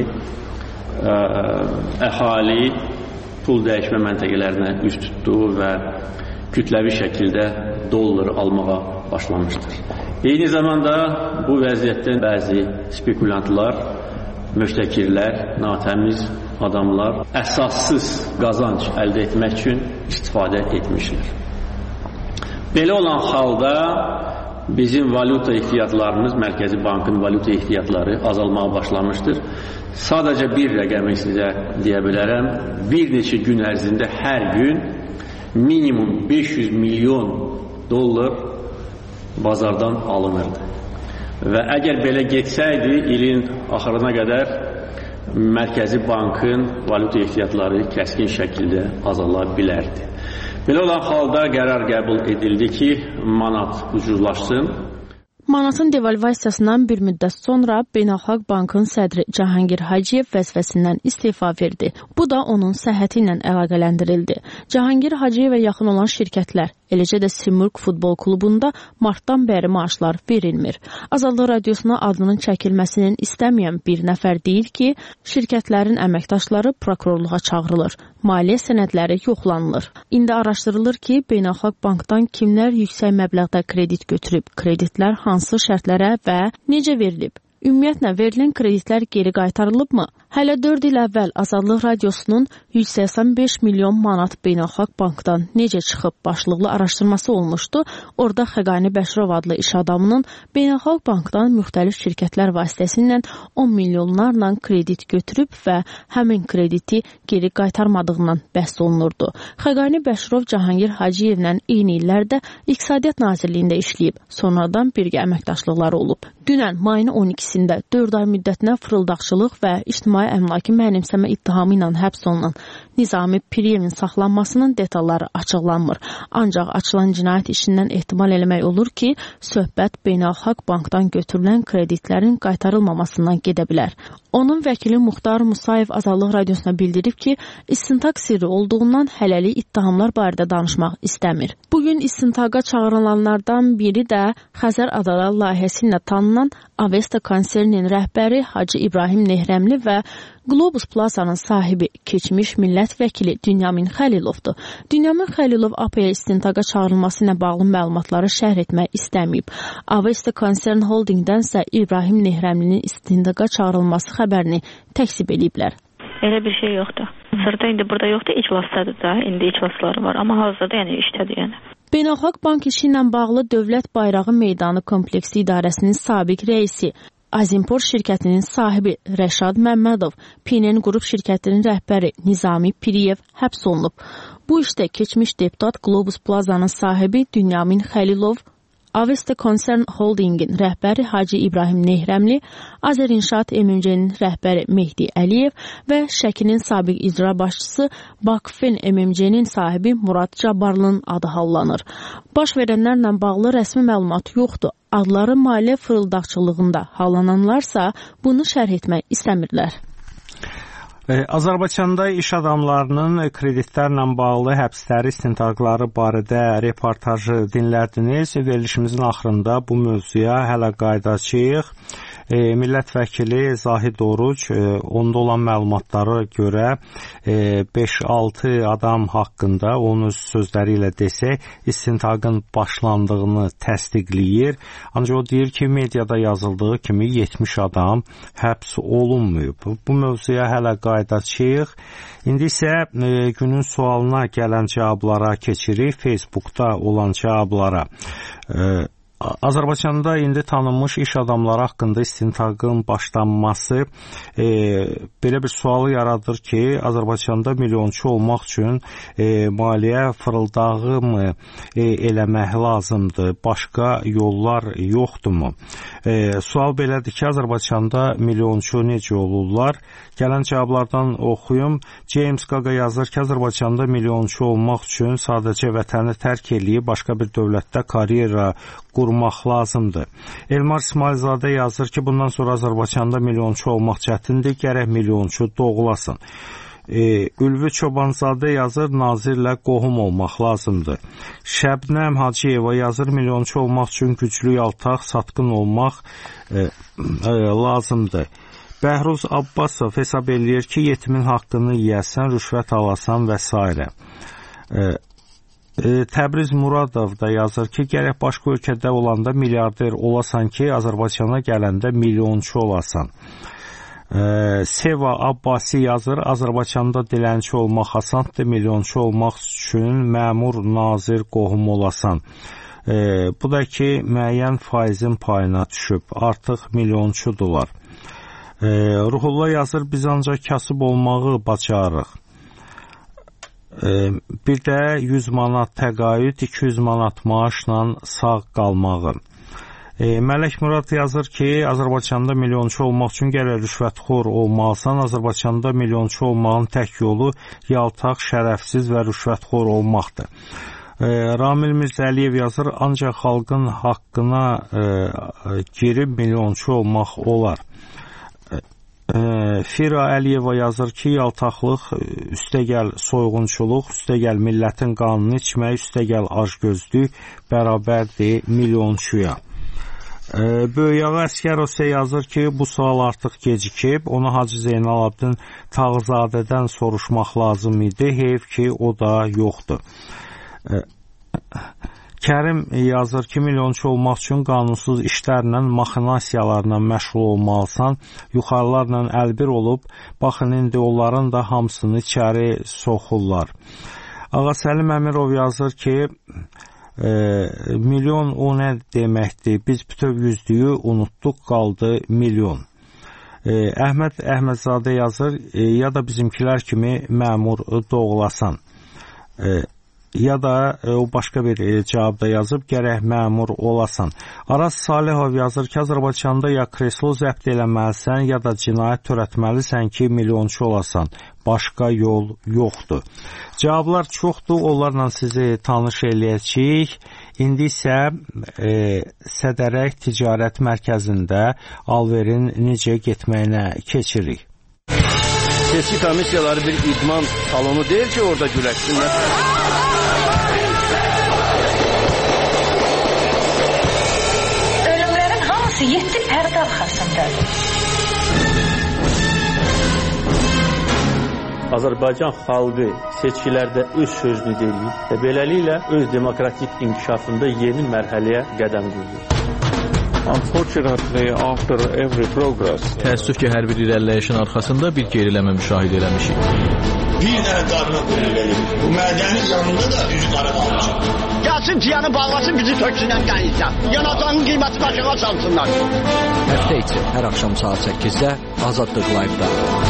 Speaker 14: əhali pul dəyişmə məntəqələrinə üst tutdu və kütləvi şəkildə dollar almağa başlamışdır. Eyni zamanda bu vəziyyətdən bəzi spekulantlar, müştəkirlər, natəmiz adamlar əsassız qazanc əldə etmək üçün istifadə etmişlər. Belə olan halda bizim valyuta ehtiyatlarımız, Mərkəzi Bankın valyuta ehtiyatları azalmağa başlamışdır. Sadəcə bir rəqəmi sizə deyə bilərəm. Bir neçə gün ərzində hər gün minimum 500 milyon dollar bazardan alınırdı. Və əgər belə getsəydi, ilin axırına qədər Mərkəzi Bankın valyuta ehtiyatları kəskin şəkildə azala bilərdi. Belə olan halda qərar qəbul edildi ki, manat ucuzlaşsın.
Speaker 10: Manatın devalvasiyasından bir müddət sonra Beynəlxalq Bankın sədri Cahangir Hacıyev vəzifəsindən istifa verdi. Bu da onun səhhəti ilə əlaqələndirildi. Cahangir Hacıyevə yaxın olan şirkətlər, eləcə də Simurq futbol klubunda martdan bəri maaşlar verilmir. Azadlıq Radiosuna adının çəkilməsinin istəməyən bir nəfər deyir ki, şirkətlərin əməkdaşları prokurorluğa çağırılır. Maliyyə sənədləri yoxlanılır. İndi araşdırılır ki, Beynəlxalq Bankdan kimlər yüksək məbləğdə kredit götürüb, kreditlər hansı şərtlərə və necə verilib? Ümumiyyətlə, verilən kreditlər geri qaytarılıbmı? Hələ 4 il əvvəl Azadlıq Radiosunun 185 milyon manat Beynəlxalq Bankdan necə çıxıb başlıqlı araşdırması olmuşdu. Orada Xəqani Bəşirov adlı iş adamının Beynəlxalq Bankdan müxtəlif şirkətlər vasitəsilə 10 milyonlarla kredit götürüb və həmin krediti geri qaytarmadığından bəhs olunurdu. Xəqani Bəşirov Cahangir Hacıyevlə eyni illərdə İqtisadiyyat Nazirliyində işləyib, sonradan birgə əməkdaşlıqları olub. Dünən mayın 12-sində 4 ay müddətinə fırıldaqçılıq və ictimai ictimai əmlakı mənimsəmə ittihamı ilə həbs olunan Nizami Piriyevin saxlanmasının detalları açıqlanmır. Ancaq açılan cinayət işindən ehtimal eləmək olur ki, söhbət Beynəlxalq Bankdan götürülən kreditlərin qaytarılmamasından gedə bilər. Onun vəkili Muxtar Musayev Azadlıq Radiosuna bildirib ki, istintaq sirri olduğundan hələlik ittihamlar barədə danışmaq istəmir. Bugün istintaqa çağırılanlardan biri də Xəzər Adalar layihəsi ilə tanınan Avesta konserninin rəhbəri Hacı İbrahim Nehrəmli və Globus Plaza'nın sahibi keçmiş millət vəkili Dünyamin Xəlilovdur. Dünyamin Xəlilov APA istintaqa çağırılması ilə bağlı məlumatları şərh etmək istəməyib. Avesta Concern Holdingdənsə İbrahim Nehrəmlinin istintaqa çağırılması xəbərini təksib ediblər.
Speaker 15: Elə bir şey yoxdur. Sırda indi burada yoxdur, iclasdadır da. İndi iclasları var, amma hazırda işdədir yəni.
Speaker 10: Beynəlxalq Bank işi ilə bağlı Dövlət Bayrağı Meydanı Kompleksi İdarəsinin sabiq rəisi, Azimpor şirkətinin sahibi Rəşad Məmmədov, PNN Qrup şirkətinin rəhbəri Nizami Piriyev həbs olunub. Bu işdə keçmiş deputat Globus Plaza'nın sahibi Dünyamin Xəlilov, Avesta Concern Holdingin rəhbəri Hacı İbrahim Nehrəmli, Azərinşaat MMC-nin rəhbəri Mehdi Əliyev və Şəkinin sabiq icra başçısı Bakfen MMC-nin sahibi Murad Cabbarlının adı hallanır. Baş verənlərlə bağlı rəsmi məlumat yoxdur. Adları maliyyə fırıldaqçılığında hallananlarsa bunu şərh etmək istəmirlər.
Speaker 1: Azərbaycanda iş adamlarının kreditlərlə bağlı həbsləri, istintaqları barədə reportajı dinlərdiniz. Verilişimizin axırında bu mövzuya hələ qayıdacağıq. Millət vəkili Zahid Oruc onda olan məlumatlara görə 5-6 adam haqqında onun sözləri ilə desək istintaqın başlandığını təsdiqləyir. Ancaq o deyir ki, mediada yazıldığı kimi 70 adam həbs olunmayıb. Bu mövzuya hələ qayıdacağıq. İndi isə günün sualına gələn cavablara keçirik. Facebookda olan cavablara. Azərbaycanda indi tanınmış iş adamları haqqında istintaqın başlanması belə bir sualı yaradır ki, Azərbaycanda milyonçu olmaq üçün maliyyə fırıldağı mı eləmək lazımdır, başqa yollar yoxdurmu? Sual belədir ki, Azərbaycanda milyonçu necə olurlar? Gələn cavablardan oxuyum. James Qaqa yazır ki, Azərbaycanda milyonçu olmaq üçün sadəcə vətəni tərk eləyib başqa bir dövlətdə karyera qurmaq lazımdır. Elmar İsmailzadə yazır ki, bundan sonra Azərbaycanda milyonçu olmaq çətindir, gərək milyonçu doğulasın. Ülvi Çobanzadə yazır, nazirlə qohum olmaq lazımdır. Şəbnəm Hacıyeva yazır, milyonçu olmaq üçün güclü yaltaq, satqın olmaq lazımdır. Bəhruz Abbasov hesab eləyir ki, yetimin haqqını yiyəsən, rüşvət alasan və s. Təbriz Muradov da yazır ki, gərək başqa ölkədə olanda milyarder olasan ki, Azərbaycana gələndə milyonçu olasan. Seva Abbasi yazır, Azərbaycanda dilənçi olmaq asandır, milyonçu olmaq üçün məmur, nazir, qohum olasan. Bu da ki, müəyyən faizin payına düşüb, artıq milyonçudular. Ruhullah yazır, biz ancaq kasıb olmağı bacarırıq. Bir də 100 manat təqaüd, 200 manat maaşla sağ qalmağı. Mələk Murad yazır ki, Azərbaycanda milyonçu olmaq üçün gərək rüşvətxor olmalısan. Azərbaycanda milyonçu olmağın tək yolu yaltaq, şərəfsiz və rüşvətxor olmaqdır. Ramil Mirzəliyev yazır, ancaq xalqın haqqına girib milyonçu olmaq olar. Fira Əliyeva yazır ki, yaltaqlıq, üstəgəl soyğunçuluq, üstəgəl millətin qanını içmək, üstəgəl acgözlük bərabərdir milyonçuya. Böyüyağı Əskərov isə yazır ki, bu sual artıq gecikib, onu Hacı Zeynalabdin Tağızadədən soruşmaq lazım idi, heyf ki, o da yoxdur. Kərim yazır ki, milyonçu olmaq üçün qanunsuz işlərlə, maxinasiyalarla məşğul olmalısan, yuxarılarla əlbir olub, baxın, indi onların da hamısını içəri soxurlar. Ağasəlim Əmirov yazır ki, milyon o nə deməkdir, biz bütöv yüzlüyü unutduq, qaldı milyon. Əhməd Əhmədzadə yazır, ya da bizimkilər kimi məmur doğulasan. ya da o başqa bir cavabda yazıb gərək məmur olasan. Aras Salihov yazır ki, Azərbaycanda ya kreslo zəbt eləməlisən, ya da cinayət törətməlisən ki, milyonçu olasan. Başqa yol yoxdur. Cavablar çoxdur, onlarla sizi tanış eləyəcəyik. İndi isə Sədərək Ticarət Mərkəzində alverin necə getməyinə keçirik.
Speaker 8: Seçki komissiyaları bir idman salonu deyil ki, orada güləşsinlər.
Speaker 16: Ölümlərin hamısı 7 pərdə arxasındadır.
Speaker 14: Azərbaycan xalqı seçkilərdə öz sözünü deyir və beləliklə öz demokratik inkişafında yeni mərhələyə qədəm qoyur.
Speaker 17: Unfortunately, after every progress, təəssüf ki, hər bir irəliləyişin arxasında bir geriləmə müşahidə eləmişik.
Speaker 18: Bir dənə qarına qürürləyir. Bu mədənin yanında da üzü qara qalmışıq. Gəlsin tiyanı bağlasın, bizi töksünlər qənizdən. Yanacağın qiyməti başına çalsınlar.
Speaker 19: Həftə içi hər axşam saat 8-də Azadlıq Live-da.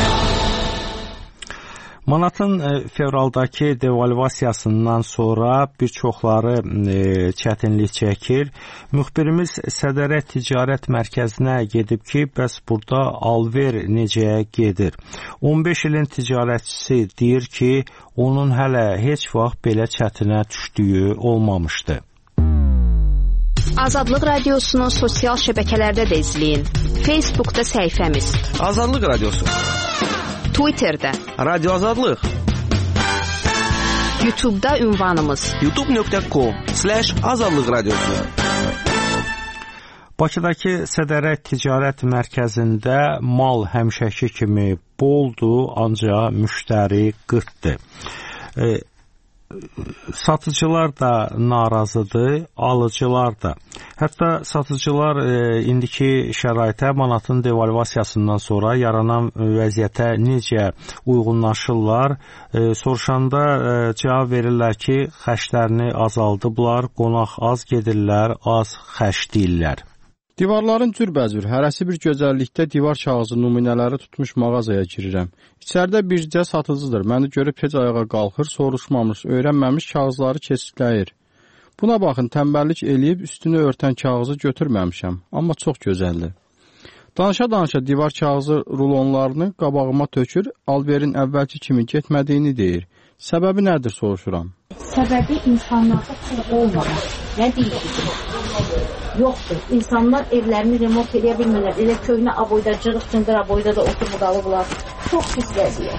Speaker 1: Manatın fevraldakı devalvasiyasından sonra bir çoxları çətinlik çəkir. Müxbirimiz Sədərək Ticarət Mərkəzinə gedib ki, bəs burada alver necə gedir? 15 ilin ticarətçisi deyir ki, onun hələ heç vaxt belə çətinə düşdüyü olmamışdı.
Speaker 5: Azadlıq Radiosunu sosial şəbəkələrdə də izləyin. Facebookda səhifəmiz
Speaker 8: Azadlıq Radiosu,
Speaker 5: Twitterdə
Speaker 8: Radio Azadlıq,
Speaker 5: YouTube'da ünvanımız
Speaker 8: youtube.com/Azadlıq Radiosu.
Speaker 1: Bakıdakı Sədərək Ticarət Mərkəzində mal həmişəki kimi boldur, ancaq müştəri qıtdır. Satıcılar da narazıdır, alıcılar da. Hətta satıcılar indiki şəraitə, manatın devalvasiyasından sonra yaranan vəziyyətə necə uyğunlaşırlar? Soruşanda cavab verirlər ki, xərclərini azaldıblar, qonaq az gedirlər, az xərcləyirlər.
Speaker 6: Divarların cürbəcür, hərəsi bir gözəllikdə divar kağızı nümunələri tutmuş mağazaya girirəm. İçəridə bircə satıcıdır. Məni görüb heç ayağa qalxır, soruşmamış, öyrənməmiş kağızları keçikləyir. Buna baxın, tənbəllik eləyib üstünü örtən kağızı götürməmişəm, amma çox gözəldir. Danışa-danışa divar kağızı rulonlarını qabağıma tökür, alverin əvvəlki kimi getmədiyini deyir. Səbəbi nədir soruşuram.
Speaker 20: Səbəbi insanlarda pul olmamaq. Nə deyirsiniz? Yoxdur. İnsanlar evlərini remont edə bilmirlər. Elə köhnə aboyda, cırıq-cındır aboyda da oturub qalıblar. Çox pis vəziyyət.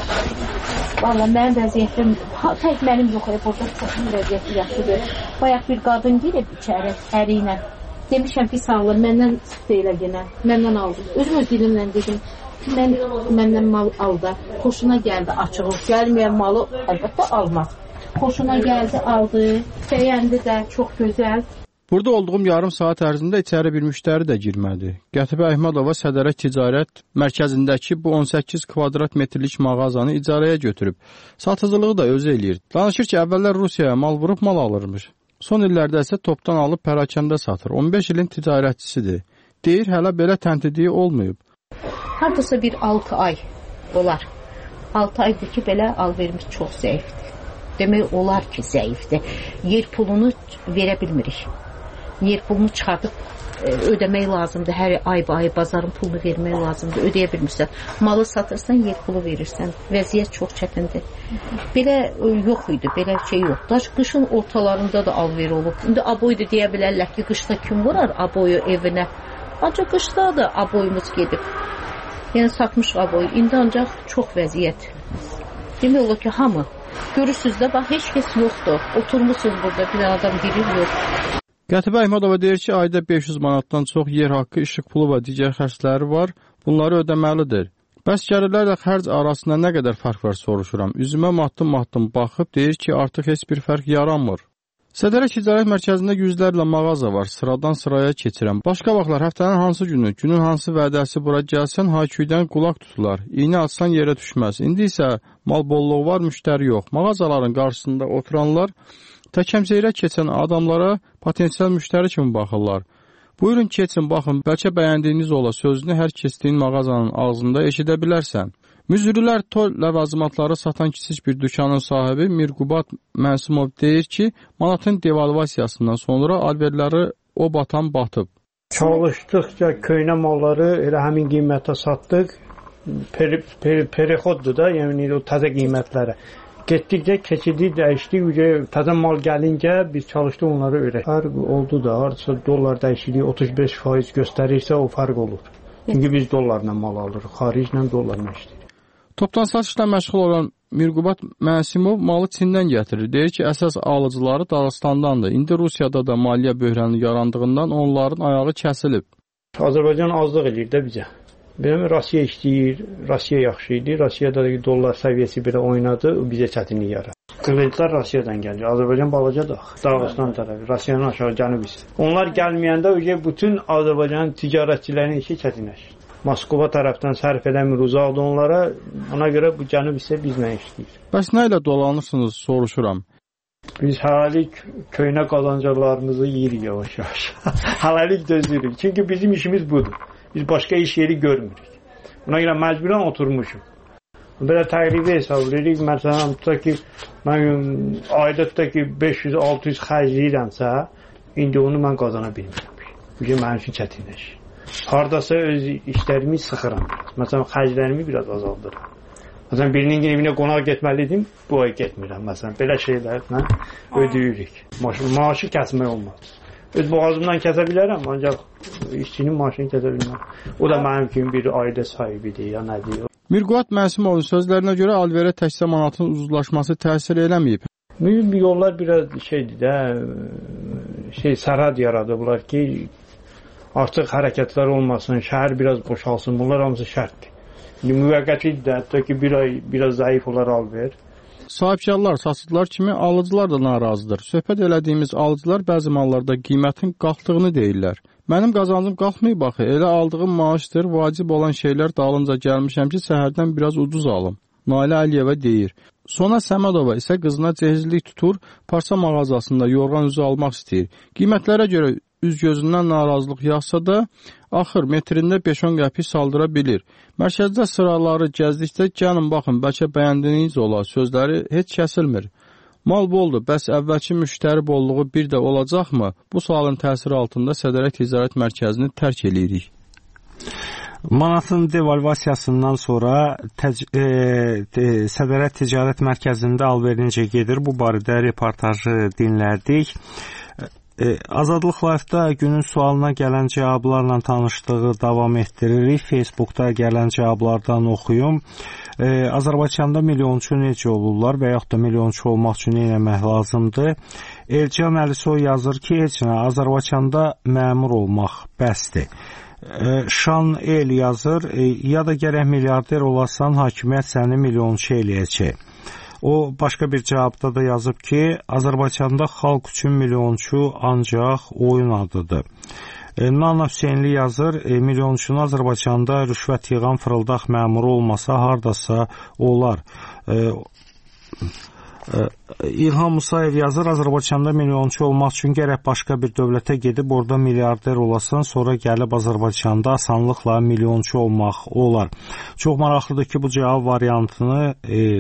Speaker 20: Vallahi mənim vəziyyətim, tək mənim yox, burada çox vəziyyəti yaxşıdır. Bayaq bir qadın girib içəri əri ilə. Demişəm ki, sağ olun, məndən çıxdı elə yenə. Məndən aldı. Özüm öz dilimlə dedim. Məndən mal aldı. Xoşuna gəldi, açığı. Gəlməyən malı əlbəttə almaz. Xoşuna gəldi, aldı. Bəyəndi də, çox gözəl.
Speaker 6: Burada olduğum yarım saat ərzində içəri bir müştəri də girmədi. Qətibə Əhmədova Sədərək Ticarət Mərkəzindəki bu 18 kvadrat metrlik mağazanı icarəyə götürüb. Satıcılığı da özü eləyir. Danışır ki, əvvəllər Rusiyaya mal vurub mal alırmış. Son illərdə isə topdan alıb pərakəndə satır. 15 ilin ticarətçisidir. Deyir, hələ belə təntidiyi olmayıb.
Speaker 20: Hardasa bir 6 ay olar. 6 aydır ki, belə alverimiz çox zəifdir. Demək olar ki, zəifdir. Yer pulunu verə bilmirik. Yer pulunu çıxardıb ödəmək lazımdır. Hər ay bazarın pulunu vermək lazımdır. Ödəyə bilmirsən. Malı satırsan, yer pulu verirsən. Vəziyyət çox çətindir. Belə yox idi, belə şey yoxdur. Qışın ortalarında da alver olub. İndi aboy da deyə bilərlər ki, qışda kim vurar aboyu evinə? Ancaq qışda da aboyumuz gedib. Yəni satmış aboyu. İndi ancaq çox vəziyyət. Demək olur ki, hamı. Görürsünüz də, bax, heç kəs yoxdur. Oturmuşsunuz burada, bir adam girir, yox.
Speaker 6: Qətibə Əhmədova deyir ki, ayda 500 manatdan çox yer haqqı, işıq pulu və digər xərcləri var, bunları ödəməlidir. Bəs gəlirlərlə xərc arasında nə qədər fərq var soruşuram. Üzümə matdım baxıb deyir ki, artıq heç bir fərq yaranmır. Sədərək Ticarət Mərkəzində yüzlərlə mağaza var, sıradan sıraya keçirəm. Başqa vaxtlar həftənin hansı günü, günün hansı vədəsi bura gəlsən, hayküydən qulaq tutular. İğnə atsan yerə düşməz. İndi isə mal bolluğu var, müştəri yox. Mağazaların qarşısında oturanlar təkəmseyrə keçən adamlara potensial müştəri kimi baxırlar. Buyurun keçin, baxın, bəlkə bəyəndiyiniz ola sözünü hər keçdiyin mağazanın ağzında eşidə bilərsən. Müzürlər toy ləvazimatları satan kiçik bir dükanın sahibi Mirqubat Mənsimov deyir ki, manatın devalvasiyasından sonra alverləri o batan batıb.
Speaker 9: Çalışdıqca köynə malları elə həmin qiymətə satdıq. Perexoddur da, yəni o təzə qiymətlərə. Getdikcə keçidi dəyişdik, təzə mal gəlincə biz çalışdıq onları öyrək. Fərq oldu da, artıq dollar dəyişikliyi 35% göstərirsə o fərq olur. Çünki biz dollarla mal alırıq, xariclə dollarla işləyirik.
Speaker 6: Topdan satışla məşğul olan Mirqubat Mənsimov malı Çindən gətirir. Deyir ki, əsas alıcıları Dağıstandandır. İndi Rusiyada da maliyyə böhranı yarandığından onların ayağı kəsilib.
Speaker 9: Azərbaycan azlıq edir də bizə. Benim Rusiya işləyir, Rusiya yaxşı idi. Rusiyada dollar səviyyəsi belə oynadı, bizə çətinlik yaradı. Kreditlər Rusiyadan gəlir. Azərbaycan balacadır. Dağıstan tərəfi, Rusiyanın aşağı cənub hissi. Onlar gəlməyəndə bütün Azərbaycanın ticarətçilərinin işi çətinləşir. Moskva tərəfdən sərf edəmir uzaqdır onlara. Ona görə bu cənub hissə bizlə işləyir.
Speaker 6: Bəs nə ilə dolanırsınız, soruşuram.
Speaker 9: Biz hələlik köynə qazancalarımızı yeyirik yavaş-yavaş. Hələlik dözürük. Çünki bizim işimiz budur. Biz başqa iş yeri görmürük. Buna görə məcburan oturmuşuq. Belə təqribi hesab edirik. Məsələn, tutaq ki, mən ayda ki 500-600 xərcləyirəmsə, indi onu mən qazana bilmirəm. Bu ki, mənim üçün çətinləşir. Hardasa öz işlərimi sıxıram. Məsələn, xərclərimi biraz azaldırım. Məsələn, birinin evinə qonaq getməliydim, bu ay getmirəm. Məsələn, belə şeylərlə ödəyirik. Maaşı kəsmək olmaz. Öz boğazımdan kəsə bilərəm, ancaq işçinin maaşını kəsə bilməm. O da mənim kimi bir ailə sahibidir, ya nədir?
Speaker 6: Mirqubat Mənsimovun sözlərinə görə alverə təkcə manatın uzlaşması təsir eləməyib.
Speaker 9: Yollar biraz şeydir də, sərhəd yaradıblar ki, artıq hərəkətlər olmasın, şəhər biraz boşalsın, bunlar hamısı şərtdir. Müvəqqətidir də, hətta ki, bir ay biraz zəif olar alver.
Speaker 6: Sahibkarlar, satıcılar kimi alıcılar da narazıdır. Söhbət elədiyimiz alıcılar bəzi mallarda qiymətin qalxdığını deyirlər. Mənim qazancım qalxmayıb axı, elə aldığım maaşdır, vacib olan şeylər dalınca gəlmişəm ki, səhərdən biraz ucuz alım. Nailə Əliyeva deyir. Sona Səmədova isə qızına cehizlik tutur, parça mağazasında yorğan üzü almaq istəyir. Qiymətlərə görə üz-gözündən narazılıq yağsa da, axır metrində 5-10 qəpik saldıra bilir. Mərkəzdə sıraları gəzdikdə, gəlin baxın, bəlkə bəyəndiyiniz ola, sözləri heç kəsilmir. Mal boldur, bəs əvvəlki müştəri bolluğu bir də olacaqmı? Bu sualın təsiri altında Sədərək Ticarət Mərkəzini tərk edirik.
Speaker 1: Manatın devalvasiyasından sonra Sədərək Ticarət Mərkəzində alver necə gedir? Bu barədə reportajı dinlərdik. Azadlıq Live-da günün sualına gələn cavablarla tanışdığı davam etdiririk. Facebookda gələn cavablardan oxuyum. Azərbaycanda milyonçu necə olurlar və yaxud da milyonçu olmaq üçün nə etmək lazımdır? Elcan Əlisoy yazır ki, heç nə, Azərbaycanda məmur olmaq bəsdir. Şan El yazır, ya da gərək milyarder olasan, hakimiyyət səni milyonçu eləyəcək. O, başqa bir cavabda da yazıb ki, Azərbaycanda xalq üçün milyonçu ancaq oyun adıdır. Nana Hüseynli yazır, milyonçunun Azərbaycanda rüşvət yığan fırıldaq məmuru olmasa, hardasa olar. İlham Musayev yazır, Azərbaycanda milyonçu olmaq üçün gərək başqa bir dövlətə gedib orada milyarder olasan, sonra gəlib Azərbaycanda asanlıqla milyonçu olmaq olar. Çox maraqlıdır ki, bu cavab variantını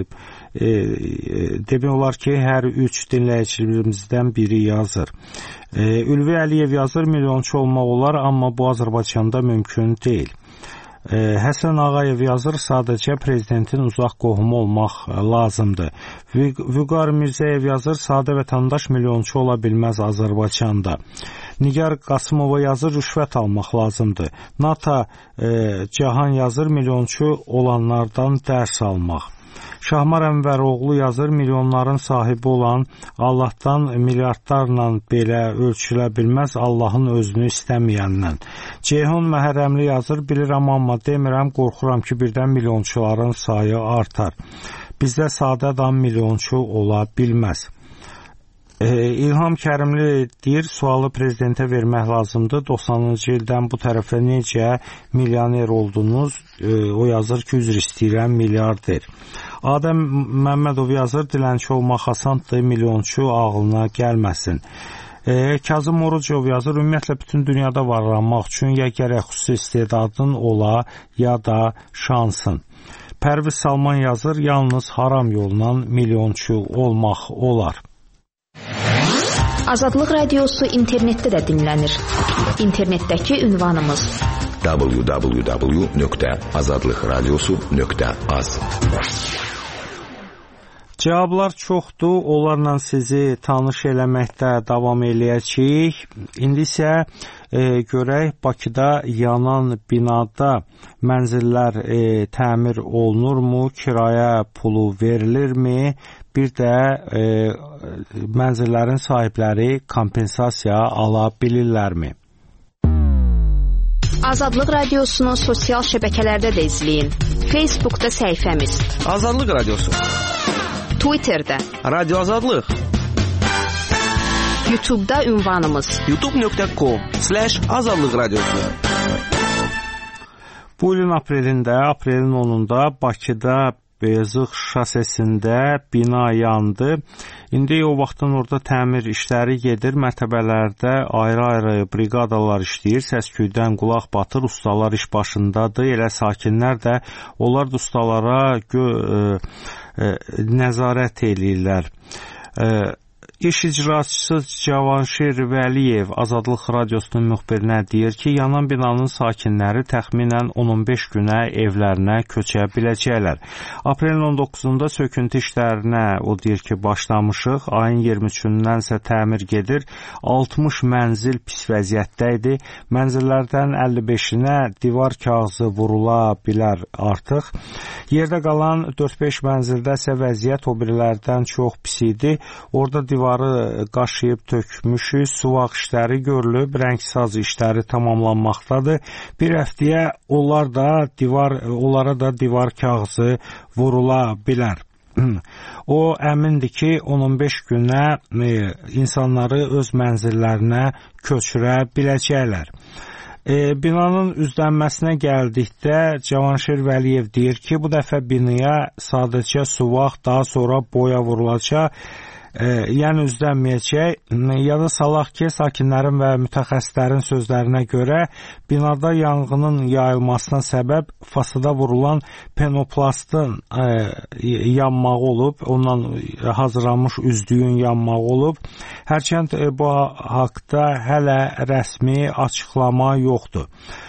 Speaker 1: demək olar ki, hər 3 dinləyicilərimizdən biri yazır. Ülvi Əliyev yazır, milyonçu olmaq olar, amma bu Azərbaycanda mümkün deyil. Həsən Ağayev yazır, sadəcə prezidentin uzaq qohumu olmaq lazımdır. Vüqar Mirzəyev yazır, sadə vətəndaş milyonçu ola bilməz Azərbaycanda. Nigar Qasımova yazır, rüşvət almaq lazımdır. Nata Cahan yazır, milyonçu olanlardan dərs almaq. Şahmar Ənvəroğlu yazır, milyonların sahibi olan Allahdan milyardlarla belə ölçülə bilməz, Allahın özünü istəməyəndən. Ceyhun Məhərrəmli yazır, bilirəm amma demirəm, qorxuram ki, birdən milyonçuların sayı artar. Bizdə sadə adam milyonçu ola bilməz. İlham Kərimli deyir, sualı prezidentə vermək lazımdır. 90-cı ildən bu tərəfə necə milyoner oldunuz? O yazır ki, üzr istəyirəm, milyarder. Adəm Məmmədov yazır, dilənçi olmaq asandır, milyonçu ağlına gəlməsin. Kazım Orucov yazır, ümumiyyətlə bütün dünyada varlanmaq üçün ya gərək xüsusi istedadın ola, ya da şansın. Pərviz Salman yazır, yalnız haram yolla milyonçu olmaq olar.
Speaker 5: Azadlıq Radiosu internetdə də dinlənir. İnternetdəki ünvanımız
Speaker 21: www.azadlıqradiosu.az.
Speaker 1: Cavablar çoxdur, onlarla sizi tanış eləməkdə davam eləyəcəyik. İndi isə görək Bakıda yanan binada mənzillər təmir olunurmu, kirayə pulu verilirmi? Bir də mənzillərin sahibləri kompensasiya ala bilirlərmi?
Speaker 5: Azadlıq Radiosunu sosial şəbəkələrdə də izləyin. Facebookda səhifəmiz
Speaker 8: Azadlıq Radiosu,
Speaker 5: Twitterdə
Speaker 8: Radio Azadlıq,
Speaker 5: YouTube'da ünvanımız
Speaker 8: youtube.com/Azadlıq Radiosu.
Speaker 1: Bu ilin aprelin 10-unda Bakıda Beyazıq şosesində bina yandı. İndi o vaxtdan orada təmir işləri gedir. Mərtəbələrdə ayrı-ayrı briqadalar işləyir. Səsküydən qulaq batır. Ustalar iş başındadır. Elə sakinlər də onlar da ustalara nəzarət eləyirlər. İş icraçısı Cavanşir Vəliyev Azadlıq Radiosunun müxbirinə deyir ki, yanan binanın sakinləri təxminən 15 günə evlərinə köçə biləcəklər. Aprelin 19-da söküntü işlərinə o deyir ki, başlamışıq. Ayın 23-dən isə təmir gedir. 60 mənzil pis vəziyyətdə idi. Mənzillərdən 55-inə divar kağızı vurula bilər artıq. Yerdə qalan 4-5 mənzildə isə vəziyyət o birilərdən çox pis idi. Orada divarı qaşıyıb tökmüşük, suvaq işləri görülüb, rəngsaz işləri tamamlanmaqdadır. Bir həftəyə onlara da divar kağızı vurula bilər. O əmindir ki, 15 günə insanları öz mənzillərinə köçürə biləcəklər. Binanın üzdənməsinə gəldikdə Cavanşir Vəliyev deyir ki, bu dəfə binaya sadəcə suvaq, daha sonra boya vurulacaq. Yəni üzdənməyəcək. Yada salaq ki, sakinlərin və mütəxəssislərin sözlərinə görə binada yanğının yayılmasına səbəb fasada vurulan penoplastın yanmağı olub, ondan hazırlanmış üzdüyün yanmağı olub. Hərçənd bu haqda hələ rəsmi açıqlama yoxdur.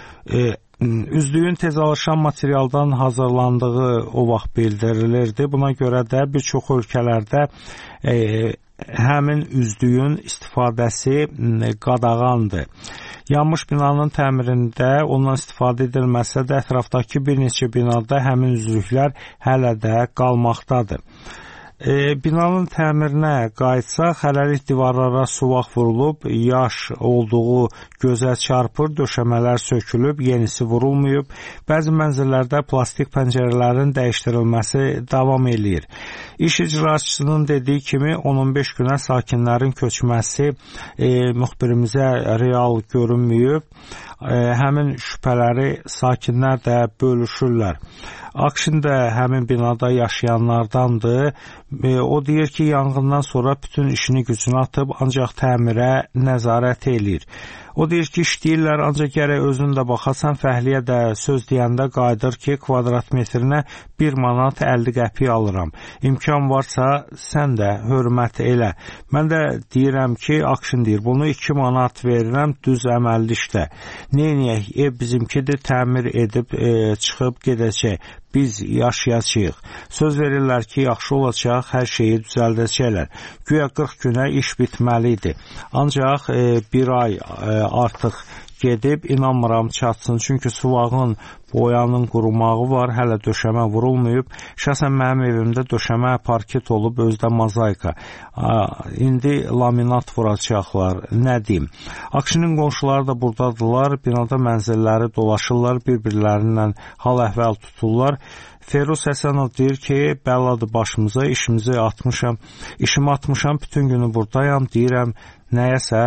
Speaker 1: Üzdüyün tez alışan materialdan hazırlandığı o vaxt bildirilirdi. Buna görə də bir çox ölkələrdə həmin üzdüyün istifadəsi qadağandır. Yanmış binanın təmirində ondan istifadə edilməsə də ətrafdakı bir neçə binada həmin üzvlüklər hələ də qalmaqdadır. Binanın təmirinə qayıtsaq, hələlik divarlara suvaq vurulub, yaş olduğu gözə çarpır, döşəmələr sökülüb, yenisi vurulmayıb. Bəzi mənzillərdə plastik pəncərələrin dəyişdirilməsi davam eləyir. İş icraçısının dediyi kimi 15 günə sakinlərin köçməsi müxbirimizə real görünməyib. Həmin şübhələri sakinlər də bölüşürlər. Akşin də həmin binada yaşayanlardandır. O deyir ki, yanğından sonra bütün işini gücünü atıb, ancaq təmirə nəzarət eləyir. O deyir ki, işləyirlər, ancaq gərək özün də baxasan, fəhliyə də söz deyəndə qayıdır ki, kvadrat metrinə 1 manat 50 qəpik alıram. İmkan varsa, sən də hörmət elə. Mən də deyirəm ki, Akşin deyir, bunu 2 manat verirəm, düz əməlli işlə. Neyniyək, ev bizimkidir, təmir edib çıxıb gedəcək. Biz yaşayacağıq. Söz verirlər ki, yaxşı olacaq, hər şeyi düzəldəcəklər. Güya 40 günə iş bitməli idi. Ancaq bir ay artıq gedib, inanmıram çatsın. Çünki suvağın, boyanın qurumağı var, hələ döşəmə vurulmayıb. Şəxsən mənim evimdə döşəmə parket olub, özdə mozaika. İndi laminat vuracaqlar. Nə deyim? Akşinin qonşuları da buradadırlar. Binada mənzilləri dolaşırlar, bir-birlərindən hal-əhval tuturlar. Feruz Həsənov deyir ki, bəladır başımıza, işimi atmışam, bütün günü buradayam, deyirəm, nəyəsə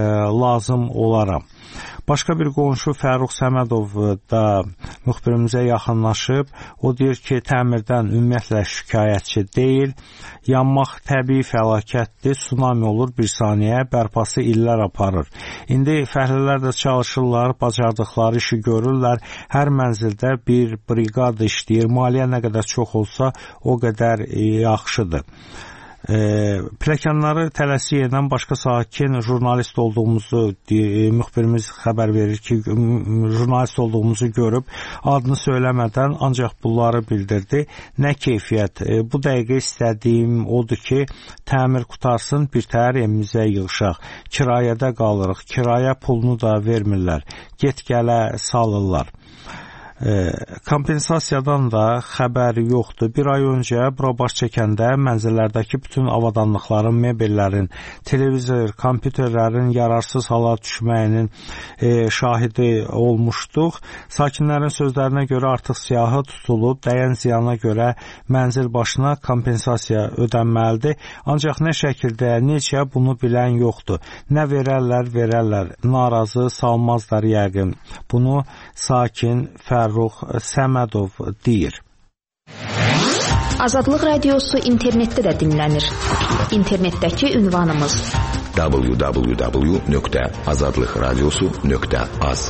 Speaker 1: lazım olaram. Başqa bir qonşu Fəruq Səmədov da müxbirimizə yaxınlaşıb. O deyir ki, təmirdən ümumiyyətlə şikayətçi deyil. Yanmaq təbii fəlakətdir, tsunami olur bir saniyə, bərpası illər aparır. İndi fəhlilər də çalışırlar, bacardıqları işi görürlər. Hər mənzildə bir briqada işləyir, maliyyə nə qədər çox olsa, o qədər yaxşıdır. Pləkanları tələsik edən başqa sakin jurnalist olduğumuzu müxbirimiz xəbər verir ki, jurnalist olduğumuzu görüb adını söyləmədən ancaq bunları bildirdi. Nə keyfiyyət? Bu dəqiqə istədiyim odur ki, təmir qutarsın, birtəhər evimizə yığışaq. Kirayədə qalırıq. Kirayə pulunu da vermirlər. Get-gələ salırlar. Kompensasiyadan da xəbəri yoxdur. Bir ay öncə bura baş çəkəndə mənzillərdəki bütün avadanlıqların, mebellərin, televizor, kompüterlərin yararsız hala düşməyinin şahidi olmuşduq. Sakinlərin sözlərinə görə artıq siyahı tutulub, dəyən ziyana görə mənzil başına kompensasiya ödənməlidir. Ancaq nə şəkildə, necə bunu bilən yoxdur. Nə verərlər, narazı salmazlar yəqin. Bunu sakin Fərrux Səmədov deyir.
Speaker 5: Azadlıq Radiosu internetdə də dinlənir. İnternetdəki ünvanımız www.azadlıqradiosu.az.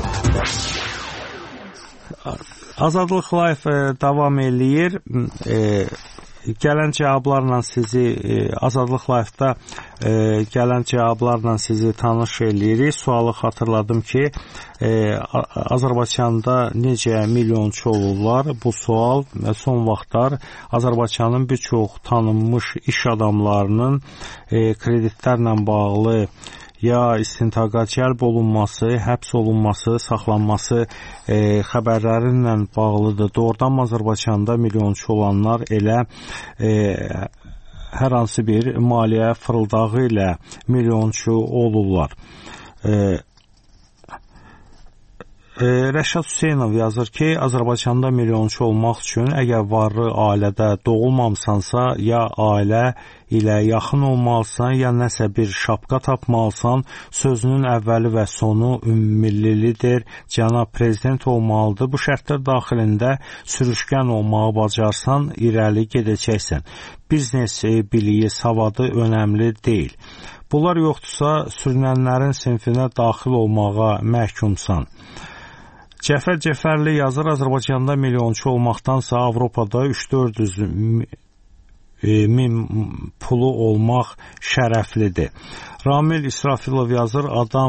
Speaker 1: Azadlıq Live davam eləyir. Gələn cavablarla sizi Azadlıq Live-da gələn cavablarla sizi tanış eləyirik. Sualı xatırladım ki, Azərbaycanda necə milyonçu olurlar? Bu sual son vaxtlar Azərbaycanın bir çox tanınmış iş adamlarının kreditlərlə bağlı ya istintaqa cəlb olunması, həbs olunması, saxlanması xəbərlərinlə bağlıdır. Doğrudan Azərbaycanda milyonçu olanlar elə hər hansı bir maliyyə fırıldağı ilə milyonçu olurlar. Rəşad Hüseynov yazır ki, Azərbaycanda milyonçu olmaq üçün əgər varlı ailədə doğulmamısansa, ya ailə ilə yaxın olmalısan, ya nəsə bir şapka tapmalısan, sözünün əvvəli və sonu ümummillilidir, cənab prezident olmalıdır. Bu şərtlər daxilində sürüşkən olmağı bacarsan, irəli gedəcəksən. Biznes biliyi, savadı önəmli deyil. Bunlar yoxdursa, sürünənlərin sinfinə daxil olmağa məhkumsan. Cəfər Cəfərli yazır, Azərbaycanda milyonçu olmaqdansa Avropada 3-400 min pulu olmaq şərəflidir. Ramil İsrafilov yazır,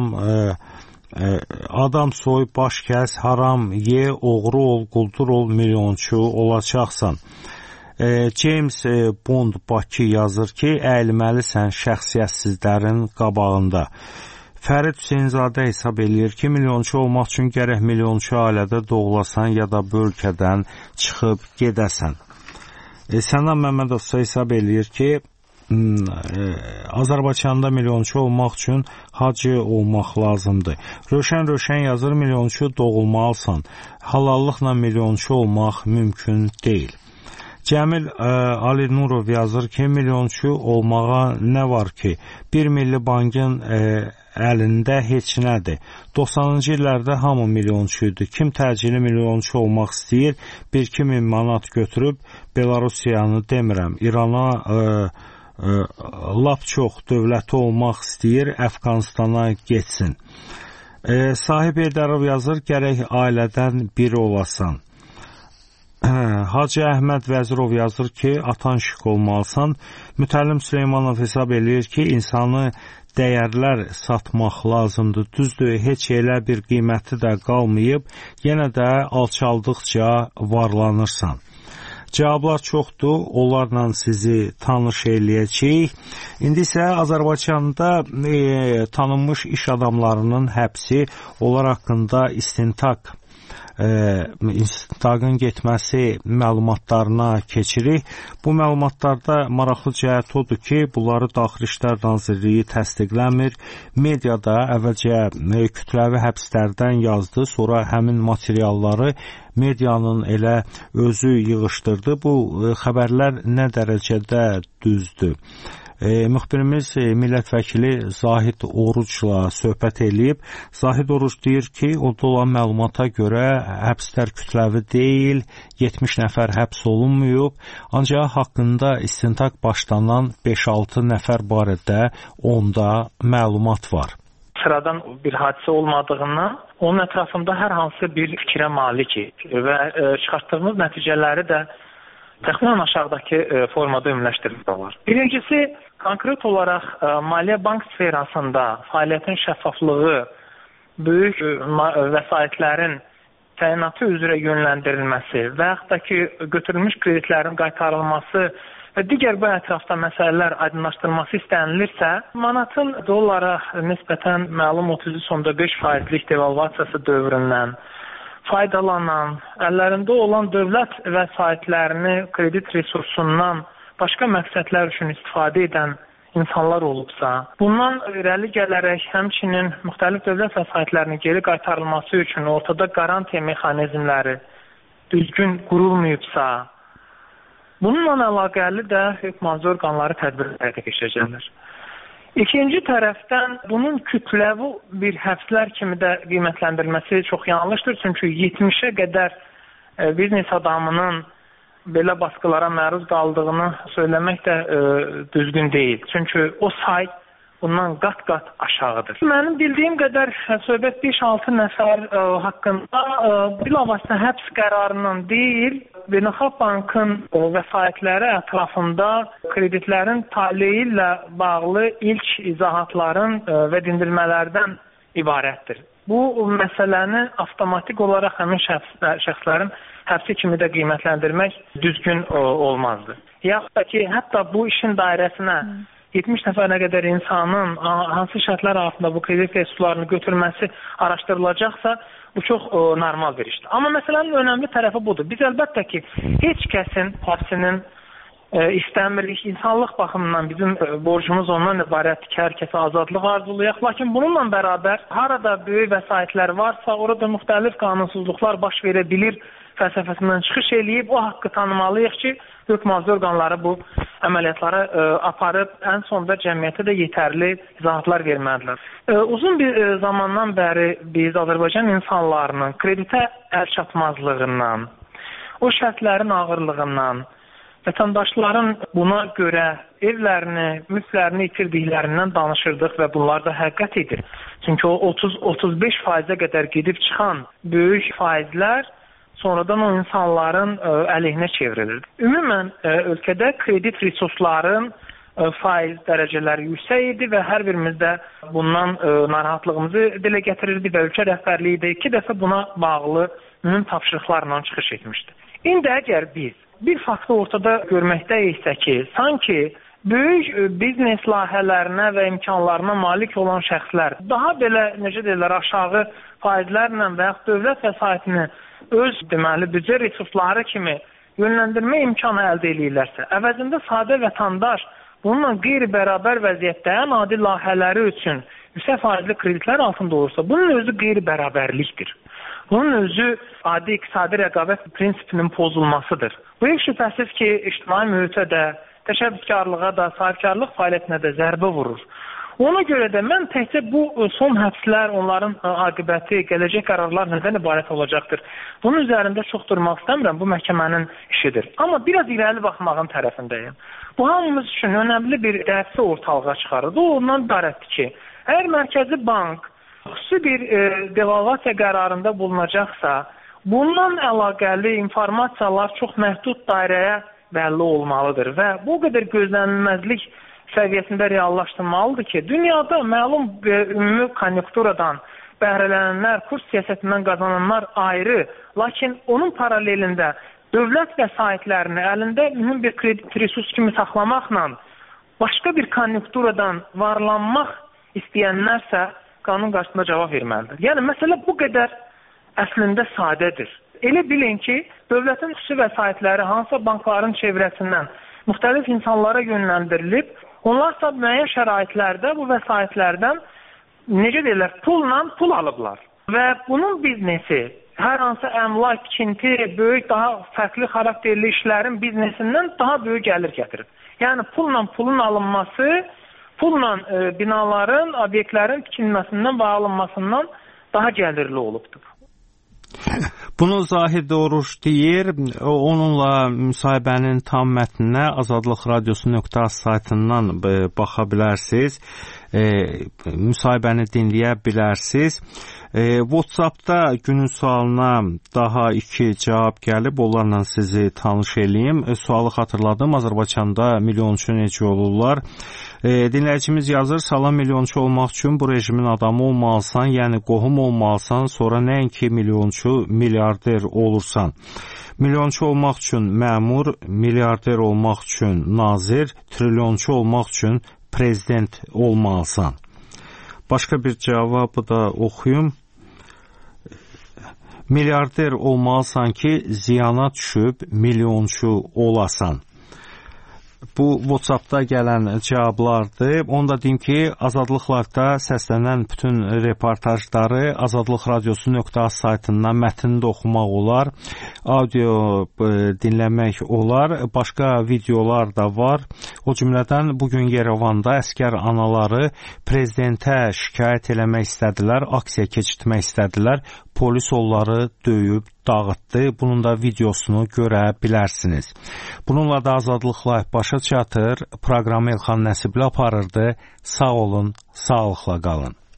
Speaker 1: adam soy, baş kəs, haram ye, oğru ol, quldur ol, milyonçu olacaqsan. James Bond Bakı yazır ki, əyilməlisən şəxsiyyətsizlərin qabağında. Fərid Hüseynzadə hesab eləyir ki, milyonçu olmaq üçün gərək milyonçu ailədə doğulasan ya da bu ölkədən çıxıb gedəsən. Sənan Məmmədov hesab eləyir ki, Azərbaycanda milyonçu olmaq üçün hacı olmaq lazımdır. Röşən yazır, milyonçu doğulmalısan. Halallıqla milyonçu olmaq mümkün deyil. Cəmil Ali Nurov yazır ki, milyonçu olmağa nə var ki? Bir milli bankın əlində heç nədir. 90-cı illərdə hamı milyonçu idi. Kim təcili milyonçu olmaq istəyir, 1-2 min manat götürüb, Belarusiyanı demirəm, İrana lap çox dövləti olmaq istəyir, Əfqanistana getsin. Sahib Eydərov yazır, gərək ailədən biri olasan. Hacı Əhməd Vəzirov yazır ki, atan şık olmalısan. Mütəllim Süleymanov hesab eləyir ki, insanı dəyərlər satmaq lazımdır. Düzdür, heç elə bir qiyməti də qalmayıb, yenə də alçaldıqca varlanırsan. Cavablar çoxdur, onlarla sizi tanış eləyəcəyik. İndi isə Azərbaycanda tanınmış iş adamlarının həbsi, onlar haqqında istintaqın getməsi məlumatlarına keçirik. Bu məlumatlarda maraqlı cəhət odur ki, bunları Daxili İşlər Nazirliyi təsdiqləmir. Mediada əvvəlcə kütləvi həbslərdən yazdı, sonra həmin materialları medianın elə özü yığışdırdı. Bu xəbərlər nə dərəcədə düzdür? Müxbirimiz millət vəkili Zahid Orucla söhbət eləyib. Zahid Oruc deyir ki, orada olan məlumata görə həbslər kütləvi deyil, 70 nəfər həbs olunmayıb, ancaq haqqında istintaq başlanan 5-6 nəfər barədə onda məlumat var.
Speaker 13: sıradan bir hadisə olmadığından onun ətrafında hər hansı bir fikrə malikik və çıxartdığımız nəticələri də təxminən aşağıdakı formada ümumiləşdirmək olar. Birincisi, konkret olaraq maliyyə bank sferasında fəaliyyətin şəffaflığı, böyük vəsaitlərin təyinatı üzrə yönləndirilməsi və yaxud da ki, götürülmüş kreditlərin qaytarılması və digər bu ətrafda məsələlər aydınlaşdırılması istənilirsə, manatın dollara nisbətən məlum 33.5%lik devalvasiyası dövründən faydalanan, əllərində olan dövlət vəsaitlərini kredit resursundan başqa məqsədlər üçün istifadə edən insanlar olubsa, bundan irəli gələrək həmçinin müxtəlif dövlət vəsaitlərinin geri qaytarılması üçün ortada qarantiya mexanizmləri düzgün qurulmayıbsa, bununla əlaqəli də hökumətçi orqanları tədbirlər həyata keçirəcəklər. İkinci tərəfdən bunun kütləvi bir həbslər kimi də qiymətləndirilməsi çox yanlışdır. Çünki 70-ə qədər biznes adamının belə baskılara məruz qaldığını söyləmək də düzgün deyil. Çünki o say bundan qat-qat aşağıdır. Mənim bildiyim qədər söhbət 5-6 nəfər haqqında bilavasitə həbs qərarının deyil, Beynəlxalq Bankın vəsaitləri ətrafında kreditlərin taleyi ilə bağlı ilk izahatların və dindirmələrdən ibarətdir. Bu məsələni avtomatik olaraq həmin şəxslərin həbsi kimi də qiymətləndirmək düzgün olmazdı. Yaxud da ki, hətta bu işin dairəsinə 70 nəfərə qədər insanın hansı şərtlər altında bu kredit resurslarını götürməsi araşdırılacaqsa, bu çox normal bir işdir. Amma məsələnin önəmli tərəfi budur. Biz əlbəttə ki, heç kəsin həbsinin istəmirik. İnsanlıq baxımından bizim borcumuz ondan ibarətdir ki, hər kəsə azadlıq arzulayaq. Lakin bununla bərabər harada böyük vəsaitlər varsa, orada müxtəlif qanunsuzluqlar baş verə bilir fəlsəfəsindən çıxış eləyib, o haqqı tanımalıyıq ki, hökumətçi orqanları bu əməliyyatları aparıb, ən sonunda cəmiyyətə də yetərli izahatlar verməlidirlər. Uzun bir zamandan bəri biz Azərbaycan insanlarının kreditə əl çatmazlığından, o şərtlərin ağırlığından, vətəndaşların buna görə evlərini, mülklərini itirdiklərindən danışırdıq və bunlar da həqiqət idi. Çünki o 30-35%-ə qədər gedib çıxan böyük faizlər sonradan o insanların əleyhinə çevrilir. Ümumən, ölkədə kredit resursların faiz dərəcələri yüksək idi və hər birimiz də bundan narahatlığımızı dilə gətirirdi və ölkə rəhbərliyi də 2 dəfə buna bağlı mühüm tapşırıqlarla çıxış etmişdi. İndi əgər biz bir faktı ortada görməkdəyiksə ki, sanki böyük biznes layihələrinə və imkanlarına malik olan şəxslər daha belə, necə deyirlər, aşağı faizlərlə və yaxud dövlət vəsaitini öz deməli büdcə resursları kimi yönləndirmə imkanı əldə edirlərsə, əvəzində sadə vətəndaş bununla qeyri-bərabər vəziyyətdə ən adi layihələri üçün yüksək faizli kreditlər altında olursa, bunun özü qeyri-bərabərlikdir. Bunun özü adi iqtisadi rəqabət prinsipinin pozulmasıdır. Bu heç şübhəsiz ki, ictimai mühitə də, təşəbbüskarlığa da, sahibkarlıq fəaliyyətinə də zərbə vurur. Ona görə də mən təkcə bu son həbslər, onların aqibəti, gələcək qərarlar nədən ibarət olacaqdır? Bunun üzərində çox durmaq istəmirəm, bu məhkəmənin işidir. Amma biraz irəli baxmağın tərəfindəyim. Bu hamımız üçün önəmli bir dərsi ortalığa çıxarır. O ondan ibarətdir ki, əgər Mərkəzi Bank xüsusi bir devalvasiya qərarında bulunacaqsa, bundan əlaqəli informasiyalar çox məhdud dairəyə bəlli olmalıdır və bu qədər gözlənilməzlik səviyyəsində reallaşdırmalıdır ki, dünyada məlum ümumi konjunkturadan bəhrələnənlər, kurs siyasətindən qazananlar ayrı, lakin onun paralelində dövlət vəsaitlərini əlində mühüm bir kredit resurs kimi saxlamaqla başqa bir konjunkturadan varlanmaq istəyənlərsə qanun qarşısında cavab verməlidir. Yəni, məsələ bu qədər əslində sadədir. Elə bilin ki, dövlətin xüsusi vəsaitləri hansısa bankların çevrəsindən müxtəlif insanlara yönləndirilib, onlarsa müəyyən şəraitlərdə bu vəsaitlərdən, necə deyirlər, pulla pul alıblar. Və bunun biznesi hər hansı əmlak, tikinti, böyük, daha fərqli xarakterli işlərin biznesindən daha böyük gəlir gətirir. Yəni, pulla pulun alınması, pulla binaların, obyektlərin tikilməsindən və alınmasından daha gəlirli olubdur.
Speaker 1: Bunu Zahid Oruç deyir. Onunla müsahibənin tam mətninə azadlıqradiosu.az saytından baxa bilərsiniz. müsahibəni dinləyə bilərsiniz. WhatsApp-da günün sualına daha 2 cavab gəlib, onlarla sizi tanış eləyim. Sualı xatırladım, Azərbaycanda milyonçu necə olurlar? Dinləyicimiz yazır, salam, milyonçu olmaq üçün bu rejimin adamı olmalısan, yəni qohum olmalısan, sonra nəinki milyonçu, milyarder olursan. Milyonçu olmaq üçün məmur, milyarder olmaq üçün nazir, trilyonçu olmaq üçün prezident olmalısan. Başqa bir cavabı da oxuyum. Milyarder olmalısan ki, ziyana düşüb milyonçu olasan. Bu WhatsApp-da gələn cavablardır. Onu da deyim ki, Azadlıq Live-da səslənən bütün reportajları Azadlıq Radiosu.az saytından mətnini də oxumaq olar, audio dinləmək olar, başqa videolar da var. O cümlədən bugün Yerevanda əskər anaları prezidentə şikayət eləmək istədilər, aksiya keçirtmək istədilər. Polis onları döyüb dağıtdı. Bunun da videosunu görə bilərsiniz. Bununla da Azadlıq Live başa çatır. Proqramı Elxan Nəsibli aparırdı. Sağ olun, sağlıqla qalın.